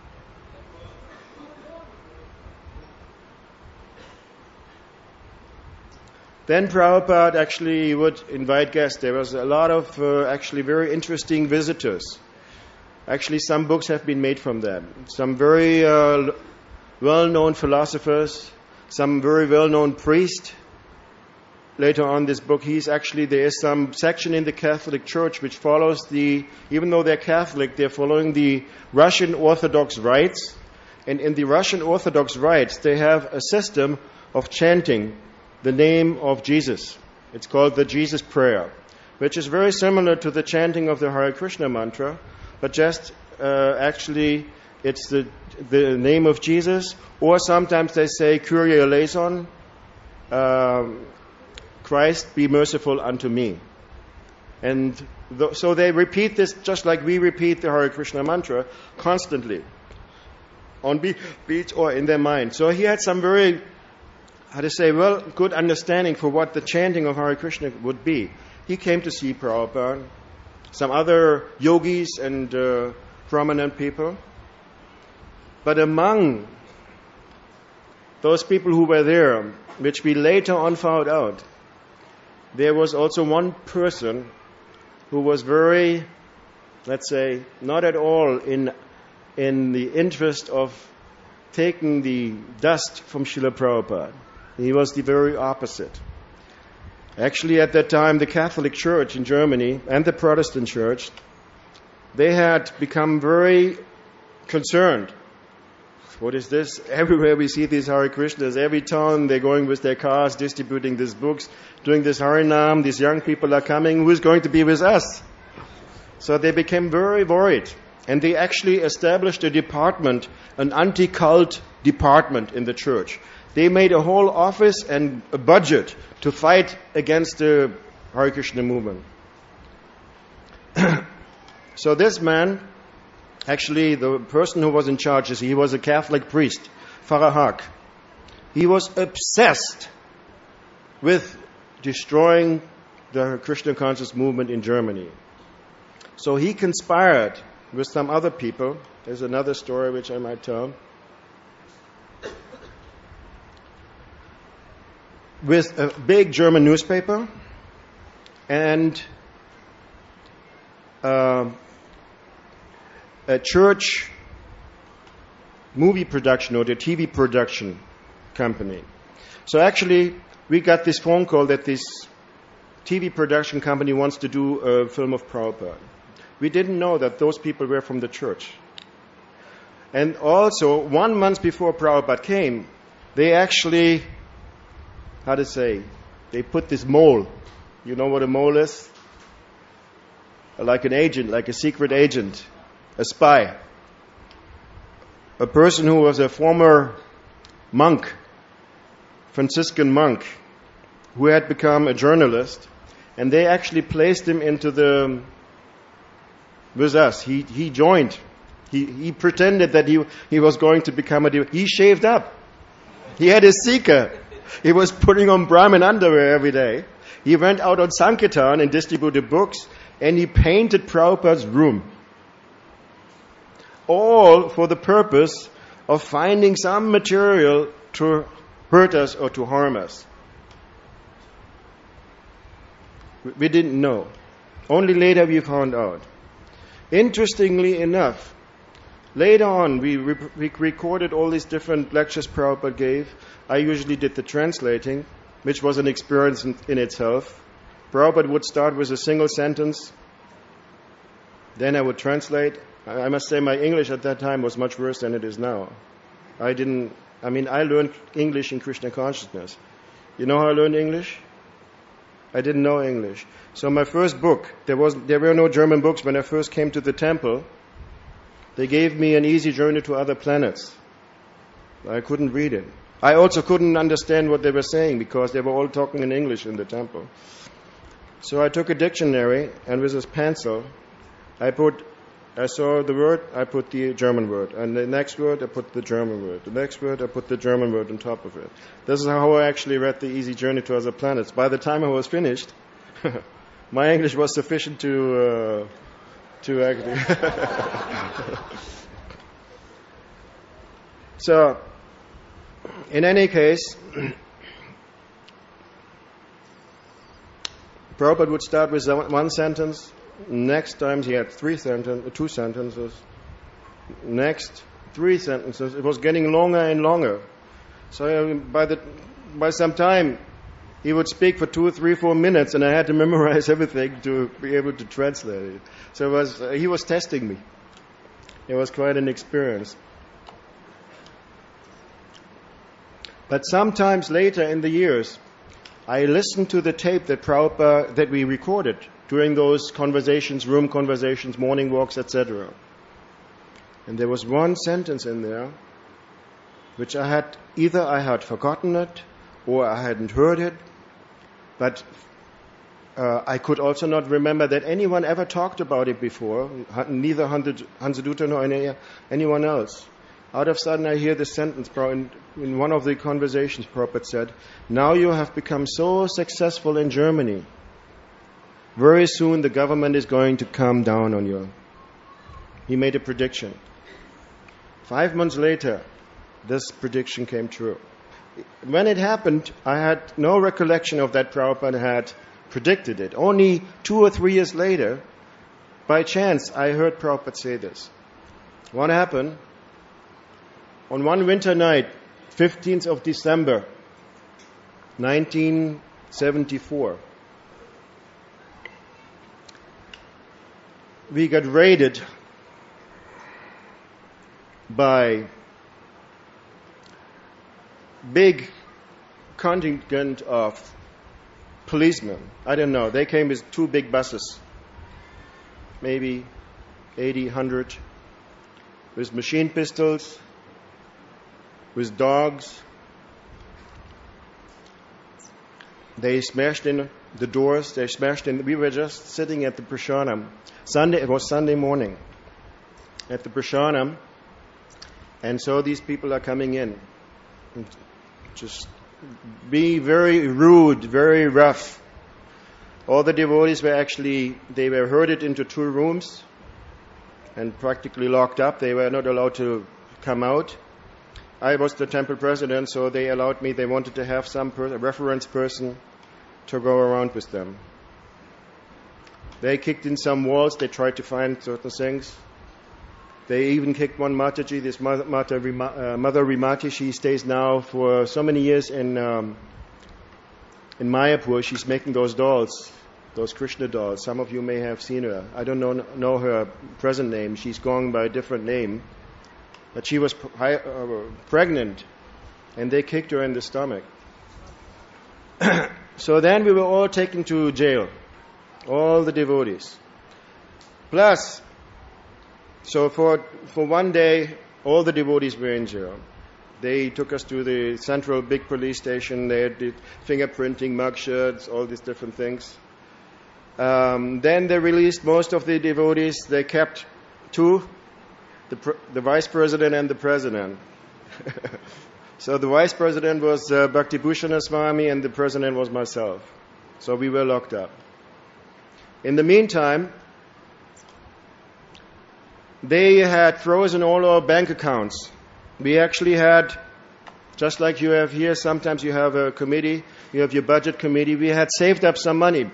Then Prabhupada actually would invite guests. There was a lot of actually very interesting visitors. Actually, some books have been made from them. Some very well-known philosophers, some very well-known priests. Later on this book, there is some section in the Catholic Church which follows even though they're Catholic, they're following the Russian Orthodox rites. And in the Russian Orthodox rites, they have a system of chanting the name of Jesus. It's called the Jesus Prayer, which is very similar to the chanting of the Hare Krishna mantra, but just actually it's the name of Jesus, or sometimes they say Kyrie eleison, Christ be merciful unto me. And so they repeat this just like we repeat the Hare Krishna mantra constantly on beats or in their mind. So he had some very good understanding for what the chanting of Hare Krishna would be. He came to see Prabhupada, some other yogis and prominent people. But among those people who were there, which we later on found out, there was also one person who was very, not at all in the interest of taking the dust from Srila Prabhupada. He was the very opposite. Actually, at that time, the Catholic Church in Germany and the Protestant Church, they had become very concerned. What is this? Everywhere we see these Hare Krishnas. Every town they're going with their cars, distributing these books, doing this Harinam. These young people are coming. Who's going to be with us? So they became very worried. And they actually established a department, an anti-cult department in the church. They made a whole office and a budget to fight against the Hare Krishna movement. So this man, actually the person who was in charge, he was a Catholic priest, Pfarrer Haag. He was obsessed with destroying the Hare Krishna conscious movement in Germany. So he conspired with some other people. There's another story which I might tell. With a big German newspaper and a church movie production or the TV production company. So actually, we got this phone call that this TV production company wants to do a film of Prabhupada. We didn't know that those people were from the church. And also, 1 month before Prabhupada came, they actually, they put this mole. You know what a mole is? Like an agent, like a secret agent, a spy. A person who was a former monk, Franciscan monk, who had become a journalist, and they actually placed him with us. He joined. He pretended that he was going to become he shaved up. He had a seeker. He was putting on Brahmin underwear every day. He went out on Sankirtan and distributed books, and he painted Prabhupada's room. All for the purpose of finding some material to hurt us or to harm us. We didn't know. Only later we found out. Interestingly enough, later on we recorded all these different lectures Prabhupada gave. I usually did the translating, which was an experience in itself. Prabhupada would start with a single sentence. Then I would translate. I must say my English at that time was much worse than it is now. I learned English in Krishna consciousness. You know how I learned English? I didn't know English. So my first book, there were no German books when I first came to the temple. They gave me an easy journey to other planets. I couldn't read it. I also couldn't understand what they were saying because they were all talking in English in the temple. So I took a dictionary, and with this pencil, I saw the word, I put the German word. And the next word, I put the German word. The next word, I put the German word on top of it. This is how I actually read The Easy Journey to Other Planets. By the time I was finished, my English was sufficient to actually... So, in any case, Prabhupada would start with one sentence. Next time he had two sentences. Next, 3 sentences. It was getting longer and longer. So by some time, he would speak for 2, 3, 4 minutes, and I had to memorize everything to be able to translate it. So he was testing me. It was quite an experience. But sometimes later in the years, I listened to the tape that we recorded during those conversations, room conversations, morning walks, etc. And there was one sentence in there which I had forgotten it or I hadn't heard it, but I could also not remember that anyone ever talked about it before, neither Hansadutta nor anyone else. Out of sudden I hear this sentence in one of the conversations. Prabhupada said, "Now you have become so successful in Germany. Very soon the government is going to come down on you." He made a prediction. 5 months later, this prediction came true. When it happened, I had no recollection of that Prabhupada had predicted it. Only 2 or 3 years later, by chance, I heard Prabhupada say this. What happened? On one winter night, 15th of December, 1974, we got raided by big contingent of policemen. I don't know. They came with 2 big buses, maybe 80, 100, with machine pistols, with dogs. They smashed in the doors. We were just sitting at the Prasanam. It was Sunday morning at the Prasanam. And so these people are coming in. Just be very rude, very rough. All the devotees they were herded into 2 rooms and practically locked up. They were not allowed to come out. I was the temple president, so they allowed me. They wanted to have a reference person to go around with them. They kicked in some walls. They tried to find certain things. They even kicked one Mataji, this Mother Rimati. She stays now for so many years in Mayapur. She's making those dolls, those Krishna dolls. Some of you may have seen her. I don't know her present name. She's going by a different name. But she was pregnant, and they kicked her in the stomach. So then we were all taken to jail, all the devotees. Plus, so for one day, all the devotees were in jail. They took us to the central big police station. They did fingerprinting, mugshots, all these different things. Then they released most of the devotees. They kept 2. The vice president and the president. So the vice president was Bhakti Bhushana Swami and the president was myself. So we were locked up. In the meantime, they had frozen all our bank accounts. We actually had, just like you have here, sometimes you have a committee, you have your budget committee. We had saved up some money.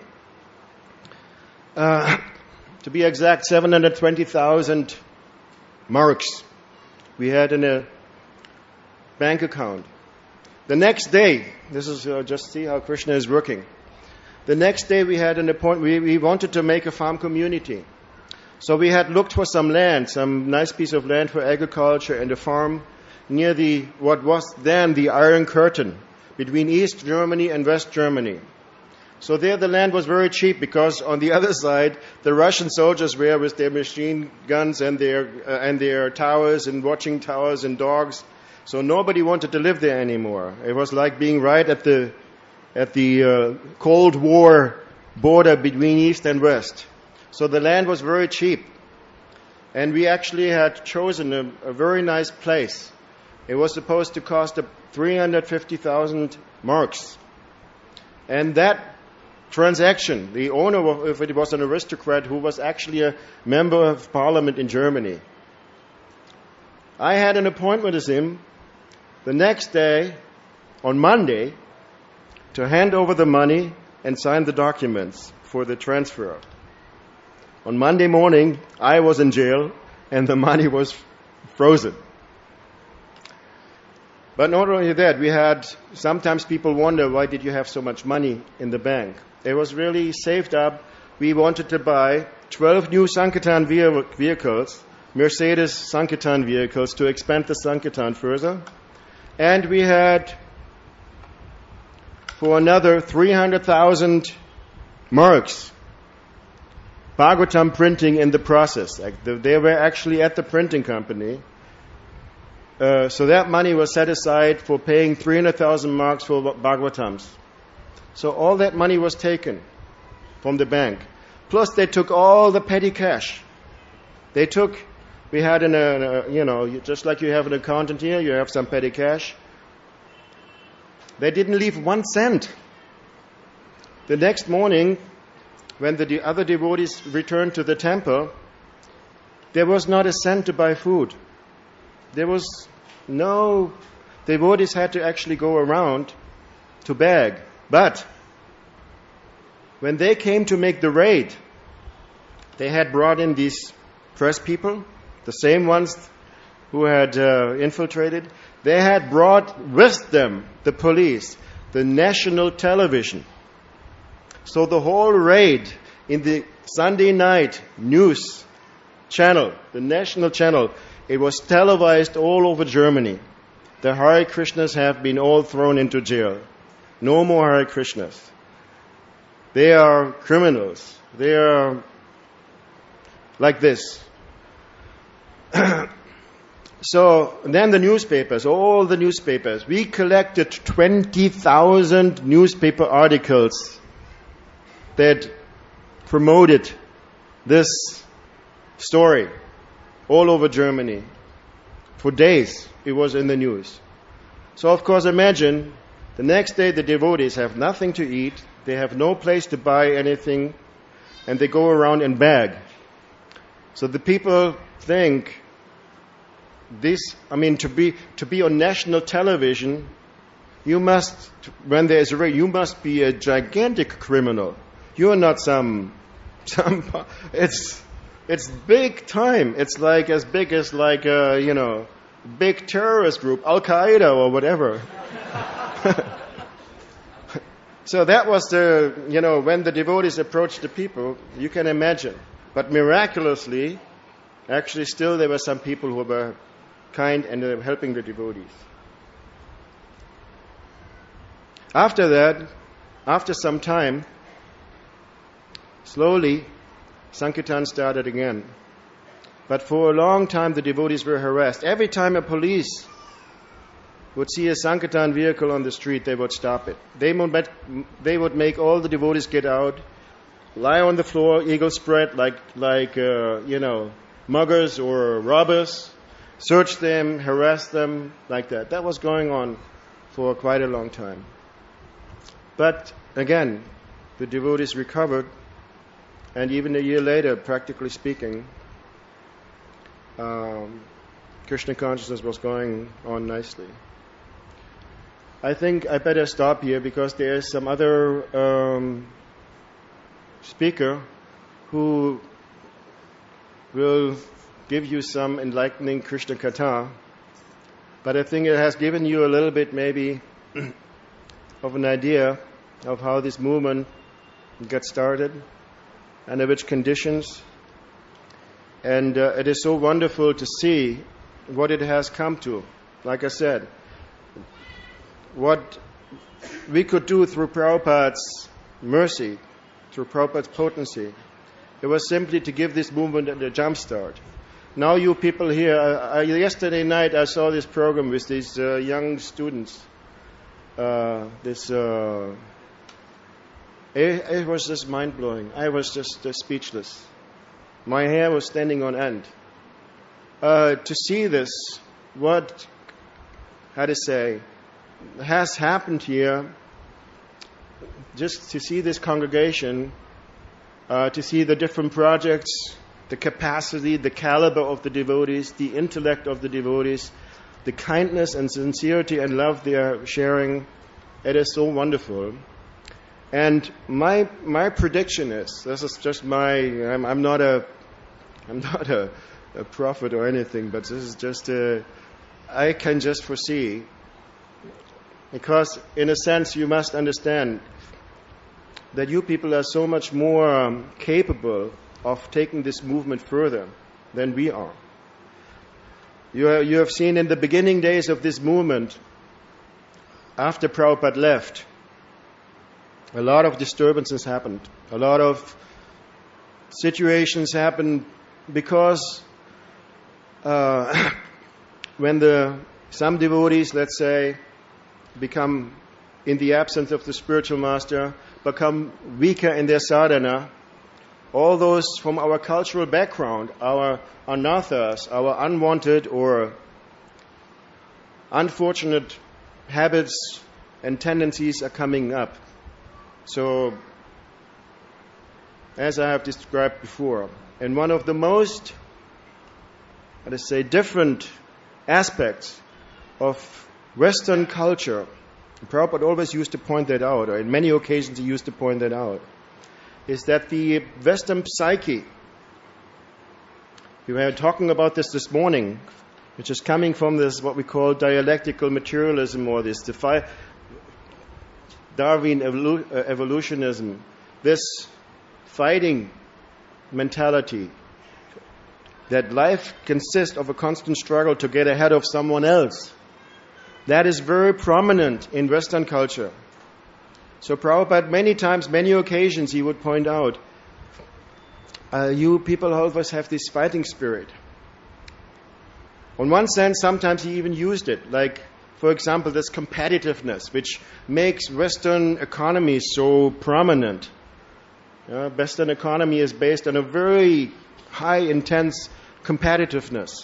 To be exact, 720,000 marks we had in a bank account. The next day, this is just see how Krishna is working. The next day we had an appointment. We wanted to make a farm community. So we had looked for some land, some nice piece of land for agriculture and a farm near what was then the Iron Curtain between East Germany and West Germany. So there the land was very cheap because on the other side the Russian soldiers were with their machine guns and their towers and watching towers and dogs. So nobody wanted to live there anymore. It was like being right at the Cold War border between East and West. So the land was very cheap. And we actually had chosen a very nice place. It was supposed to cost 350,000 marks. And that transaction, the owner, if it was an aristocrat who was actually a member of parliament in Germany, I had an appointment with him the next day, on Monday, to hand over the money and sign the documents for the transfer. On Monday morning, I was in jail and the money was frozen. But not only that, we had, sometimes people wonder, why did you have so much money in the bank? It was really saved up. We wanted to buy 12 new Sankirtan vehicles, Mercedes Sankirtan vehicles, to expand the Sankirtan further. And we had, for another 300,000 marks, Bhagavatam printing in the process. They were actually at the printing company. So that money was set aside for paying 300,000 marks for Bhagavatams. So all that money was taken from the bank. Plus they took all the petty cash. We had just like you have an accountant here, you have some petty cash. They didn't leave 1 cent. The next morning, when the other devotees returned to the temple, there was not a cent to buy food. There was no, devotees had to actually go around to beg. But when they came to make the raid, they had brought in these press people, the same ones who had infiltrated. They had brought with them the police, the national television. So the whole raid in the Sunday night news channel, the national channel, it was televised all over Germany. The Hare Krishnas have been all thrown into jail. No more Hare Krishnas. They are criminals. They are like this. So then the newspapers, all the newspapers, we collected 20,000 newspaper articles that promoted this story all over Germany. For days it was in the news. So of course imagine the next day the devotees have nothing to eat, they have no place to buy anything, and they go around and beg. So the people think to be on national television, you must, when there is a raid, you must be a gigantic criminal. You are not some it's big time. It's like as big as big terrorist group, Al Qaeda or whatever. So that was when the devotees approached the people, you can imagine. But miraculously, actually still there were some people who were kind and they were helping the devotees. After that, after some time, slowly, Sankirtan started again. But for a long time, the devotees were harassed. Every time a police would see a Sankirtan vehicle on the street, they would stop it. They would make all the devotees get out, lie on the floor, eagle spread, like muggers or robbers, search them, harass them, like that. That was going on for quite a long time. But again, the devotees recovered, and even a year later, practically speaking, Krishna consciousness was going on nicely. I think I better stop here because there is some other speaker who will give you some enlightening Krishna Katha. But I think it has given you a little bit maybe of an idea of how this movement got started, under which conditions. And it is so wonderful to see what it has come to. Like I said, what we could do through Prabhupada's mercy, through Prabhupada's potency, it was simply to give this movement a jump start. now you people here, yesterday night I saw this program with these young students. It was just mind-blowing. I was just speechless. My hair was standing on end. To see this, has happened here, just to see this congregation, to see the different projects, the capacity, the caliber of the devotees, the intellect of the devotees, the kindness and sincerity and love they are sharing, it is so wonderful. And my prediction is, this is just I'm not a prophet or anything, but this is just I can just foresee, because in a sense you must understand that you people are so much more capable of taking this movement further than we are. You have seen in the beginning days of this movement, after Prabhupada left, a lot of disturbances happened. A lot of situations happened because when some devotees, let's say, become, in the absence of the spiritual master, become weaker in their sadhana, all those from our cultural background, our anathas, our unwanted or unfortunate habits and tendencies are coming up. So, as I have described before, and one of the most, different aspects of Western culture, Prabhupada always used to point that out, or in many occasions he used to point that out, is that the Western psyche, we were talking about this morning, which is coming from this, what we call dialectical materialism, or this Darwin evolutionism, this fighting mentality, that life consists of a constant struggle to get ahead of someone else. That is very prominent in Western culture. So Prabhupada, many times, many occasions, he would point out, you people always have this fighting spirit. On one sense, sometimes he even used it, like, for example, this competitiveness, which makes Western economy so prominent. Western economy is based on a very high, intense competitiveness.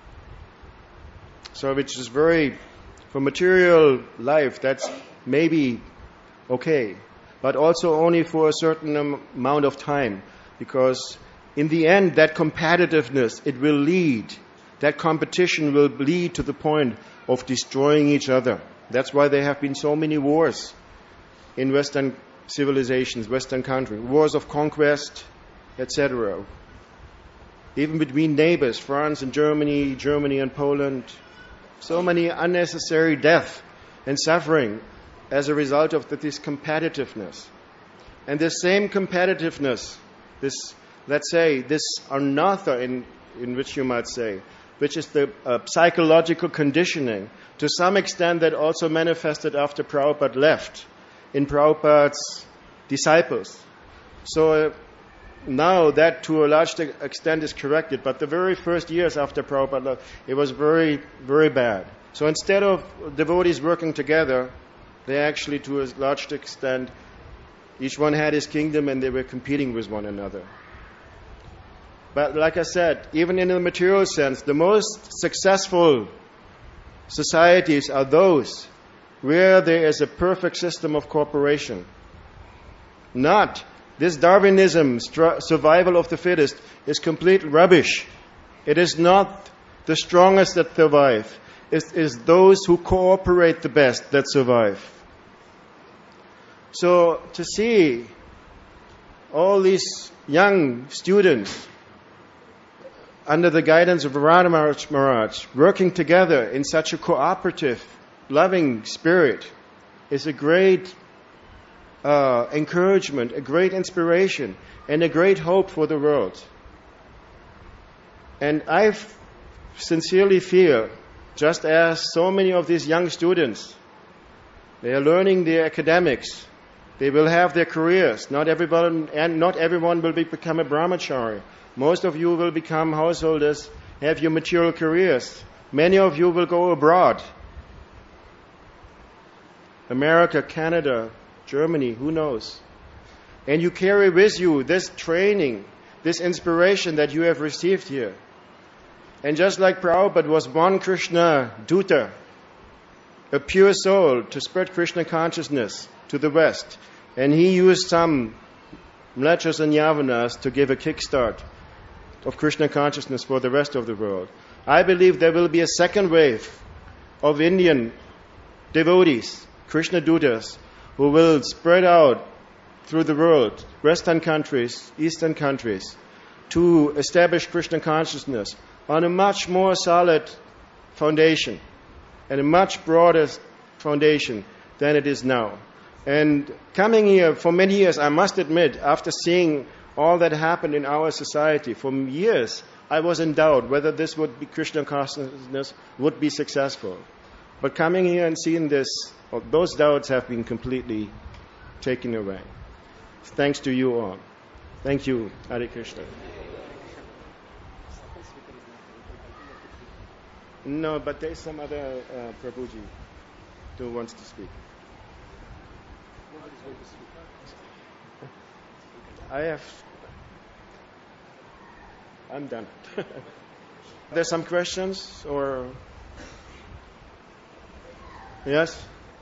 So, which is very, for material life, that's maybe okay, but also only for a certain amount of time, because in the end, that competitiveness, it will lead, that competition will lead to the point of destroying each other. That's why there have been so many wars in Western civilizations, Western countries, wars of conquest, etc. Even between neighbors, France and Germany, Germany and Poland, so many unnecessary death and suffering as a result of this competitiveness. And this same competitiveness, this, let's say, this anatha, in which you might say, which is the psychological conditioning, to some extent that also manifested after Prabhupada left, in Prabhupada's disciples. So now that to a large extent is corrected, but the very first years after Prabhupada left, it was very, very bad. So instead of devotees working together, they actually, to a large extent, each one had his kingdom and they were competing with one another. But like I said, even in the material sense, the most successful societies are those where there is a perfect system of cooperation. Not this Darwinism, survival of the fittest, is complete rubbish. It is not the strongest that survive. It is those who cooperate the best that survive. So to see all these young students under the guidance of Radha Maharaj working together in such a cooperative, loving spirit is a great encouragement, a great inspiration, and a great hope for the world. And I sincerely feel, just as so many of these young students, they are learning their academics, they will have their careers. Not everyone will become a brahmachari. Most of you will become householders have your material careers. Many of you will go abroad. America, Canada, Germany, who knows? And you carry with you this training, this inspiration that you have received here. And just like Prabhupada was one Krishna Duta, a pure soul to spread Krishna consciousness to the West, and he used some mlechas and yavanas to give a kickstart of Krishna consciousness for the rest of the world. I believe there will be a second wave of Indian devotees, Krishna Dutas, who will spread out through the world, Western countries, Eastern countries, to establish Krishna consciousness on a much more solid foundation and a much broader foundation than it is now. And coming here for many years, I must admit, after seeing all that happened in our society, for years I was in doubt whether this would be Krishna consciousness would be successful. But coming here and seeing this, those doubts have been completely taken away. Thanks to you all. Thank you, Hare Krishna. No, but there's some other Prabhuji who wants to speak. I'm done. There's some questions or? Yes?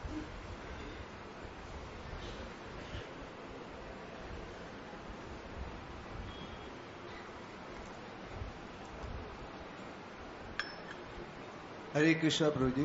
Hare Krishna, Prabhuji.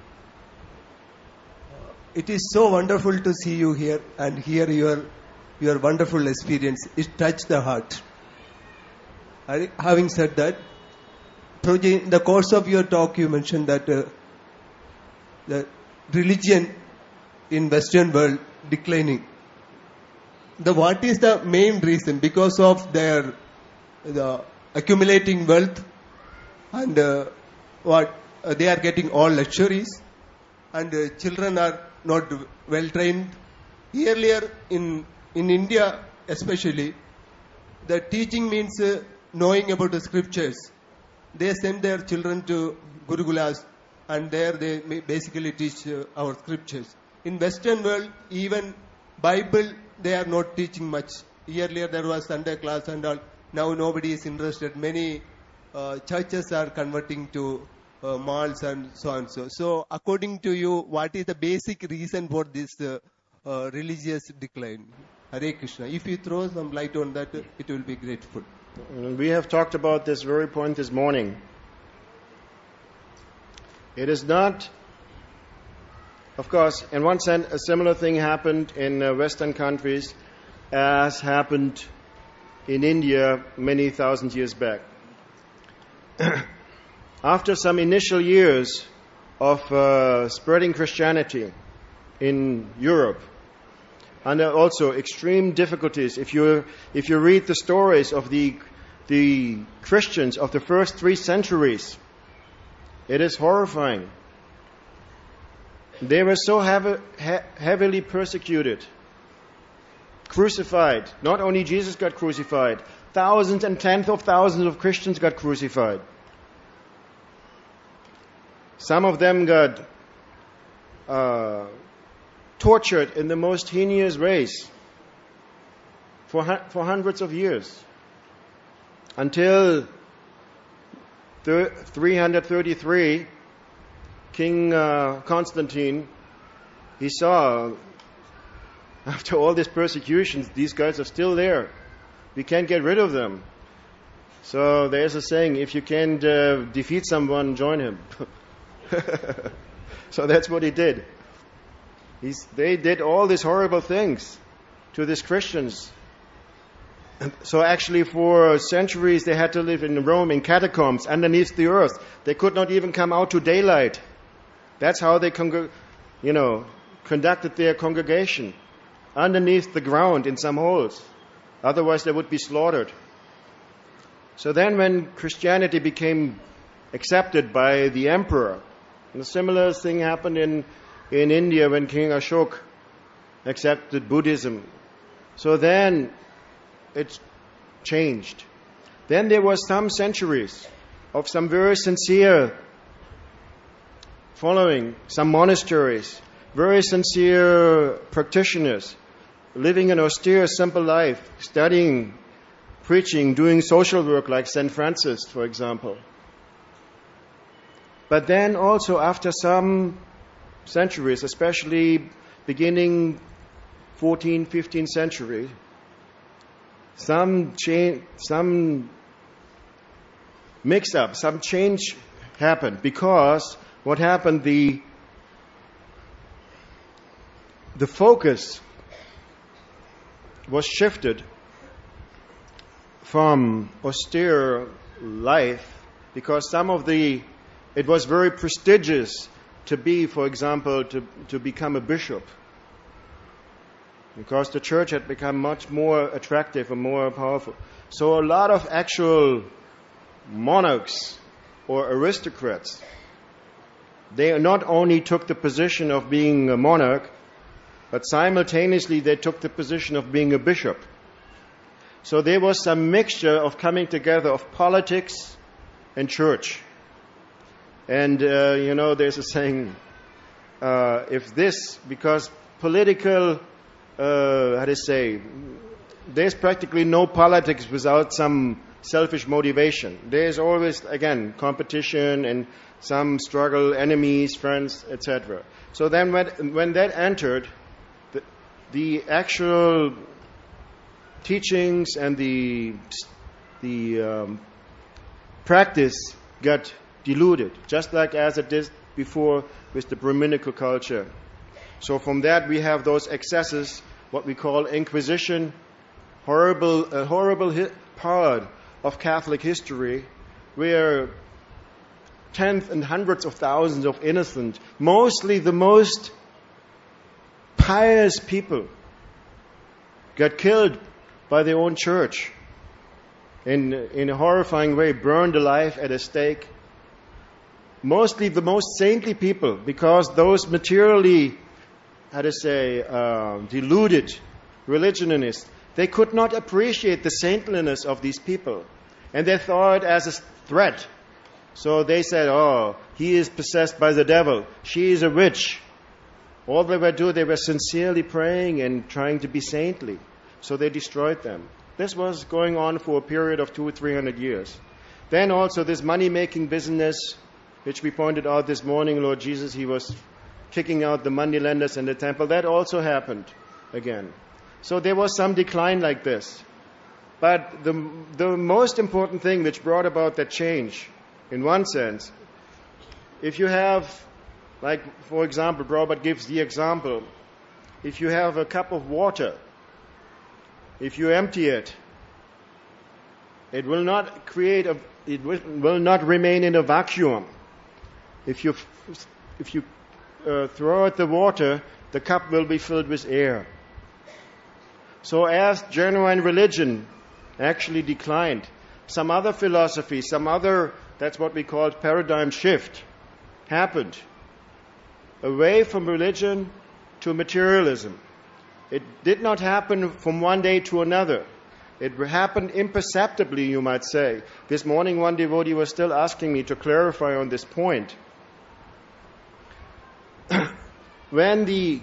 It is so wonderful to see you here and hear your wonderful experience. It touched the heart. Having said that, Prabhuji, in the course of your talk, you mentioned that the religion in Western world declining. What is the main reason? Because of the accumulating wealth and they are getting all luxuries, and children are not well trained. Earlier in India especially, the teaching means knowing about the scriptures. They send their children to Gurukulas, and there they basically teach our scriptures. In Western world, even Bible they are not teaching much. Earlier there was Sunday class and all. Now nobody is interested. Many churches are converting to malls and so on. So according to you, what is the basic reason for this religious decline? Hare Krishna. If you throw some light on that, it will be grateful. We have talked about this very point this morning. It is not, of course, in one sense, a similar thing happened in Western countries as happened in India many thousand years back. After some initial years of spreading Christianity in Europe, under also extreme difficulties, if you read the stories of the Christians of the first 3 centuries, it is horrifying. They were so heavily persecuted, crucified. Not only Jesus got crucified, thousands and tens of thousands of Christians got crucified. Some of them got tortured in the most heinous ways for hundreds of years, until 333, King Constantine, he saw, after all these persecutions, these guys are still there. We can't get rid of them. So there's a saying, if you can't defeat someone, join him. So that's what he did. They did all these horrible things to these Christians. And so actually for centuries they had to live in Rome in catacombs underneath the earth. They could not even come out to daylight. That's how they conducted their congregation, underneath the ground in some holes. Otherwise they would be slaughtered. So then when Christianity became accepted by the emperor, and a similar thing happened in India when King Ashok accepted Buddhism. So then it changed. Then there was some centuries of some very sincere following, some monasteries, very sincere practitioners, living an austere, simple life, studying, preaching, doing social work like St. Francis, for example. But then also after some centuries, especially beginning 14th, 15th century, some mix-up, some change happened. Because what happened, the focus was shifted from austere life, because it was very prestigious to be, for example, to become a bishop, because the church had become much more attractive and more powerful. So a lot of actual monarchs or aristocrats, they not only took the position of being a monarch, but simultaneously they took the position of being a bishop. So there was some mixture of coming together of politics and church. And, there's a saying, because political, there's practically no politics without some selfish motivation. There's always, again, competition and some struggle, enemies, friends, etc. So then when that entered, the actual teachings and the practice got diluted, just like as it did before with the Brahminical culture. So from that we have those excesses, what we call Inquisition, horrible part of Catholic history, where tens and hundreds of thousands of innocent, mostly the most pious people, got killed by their own church in a horrifying way, burned alive at a stake. Mostly the most saintly people, because those materially, deluded religionists, they could not appreciate the saintliness of these people. And they thought it as a threat. So they said, he is possessed by the devil. She is a witch. All they were sincerely praying and trying to be saintly. So they destroyed them. This was going on for a period of 200-300 years. Then also this money-making business, which we pointed out this morning, Lord Jesus, he was kicking out the moneylenders in the temple. That also happened again. So there was some decline like this. But the most important thing which brought about that change, in one sense, if you have, like, for example, Prabhupada gives the example, if you have a cup of water, if you empty it, it will not will not remain in a vacuum. If you throw out the water, the cup will be filled with air. So as genuine religion actually declined, some other philosophy, that's what we call paradigm shift, happened. Away from religion to materialism. It did not happen from one day to another. It happened imperceptibly, you might say. This morning one devotee was still asking me to clarify on this point. When the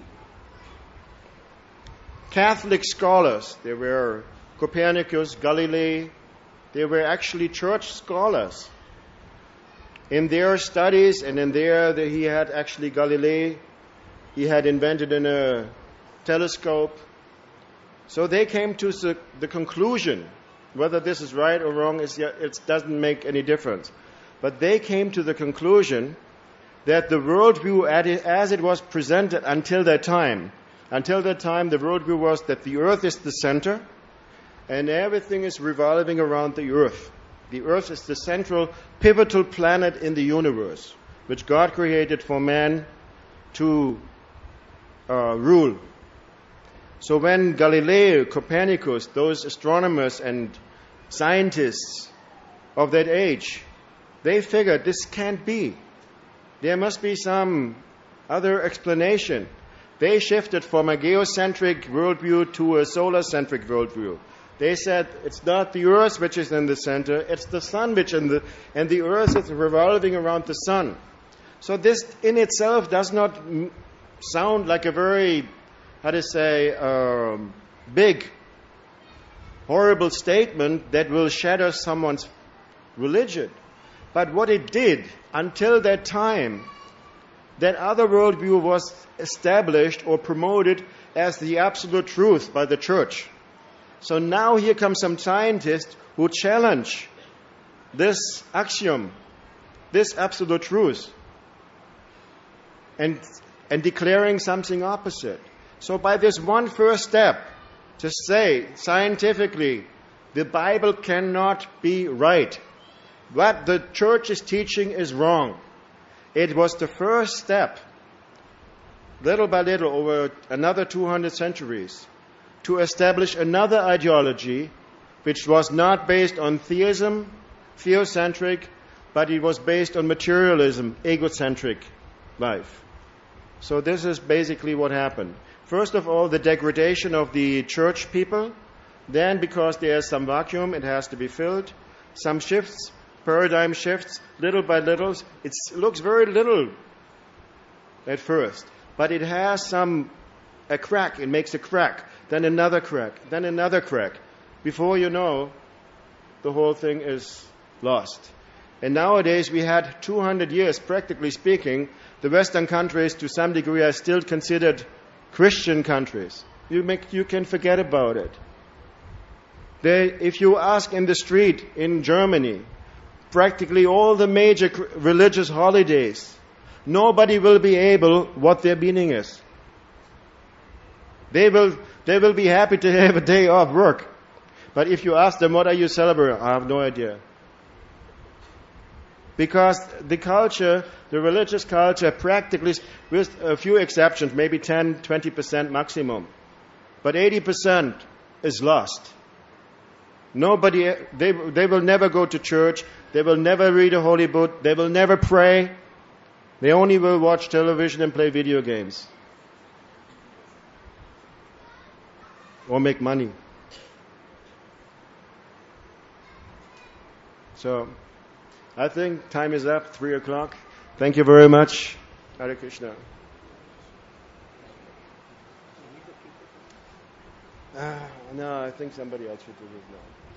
Catholic scholars, there were Copernicus, Galilei, they were actually church scholars. In their studies and he had actually Galilei, he had invented a telescope. So they came to the conclusion, whether this is right or wrong, it doesn't make any difference. But they came to the conclusion that the worldview as it was presented until that time, the worldview was that the earth is the center and everything is revolving around the earth. The earth is the central, pivotal planet in the universe, which God created for man to rule. So when Galileo, Copernicus, those astronomers and scientists of that age, they figured this can't be. There must be some other explanation. They shifted from a geocentric worldview to a solar-centric worldview. They said it's not the earth which is in the center, it's the sun and the earth is revolving around the sun. So this in itself does not sound like a very, big, horrible statement that will shatter someone's religion. But what it did, until that time, that other worldview was established or promoted as the absolute truth by the church. So now here come some scientists who challenge this axiom, this absolute truth, and declaring something opposite. So by this one first step, to say scientifically, the Bible cannot be right. What the church is teaching is wrong. It was the first step, little by little, over another 200 centuries, to establish another ideology which was not based on theism, theocentric, but it was based on materialism, egocentric life. So this is basically what happened. First of all, the degradation of the church people. Then, because there's some vacuum, it has to be filled. Some shifts, paradigm shifts, little by little. It looks very little at first, but it has a crack. It makes a crack, then another crack, then another crack. Before you know, the whole thing is lost. And nowadays, we had 200 years, practically speaking, the Western countries, to some degree, are still considered Christian countries. You can forget about it. If you ask in the street in Germany, practically all the major religious holidays, nobody will be able what their meaning is. They will be happy to have a day off work. But if you ask them, what are you celebrating? I have no idea. Because the culture, the religious culture, practically, with a few exceptions, maybe 10, 20% maximum, but 80% is lost. Nobody, they will never go to church, they will never read a holy book, they will never pray, they only will watch television and play video games. Or make money. So, I think time is up, 3:00. Thank you very much. Hare Krishna. No, I think somebody else should do this now.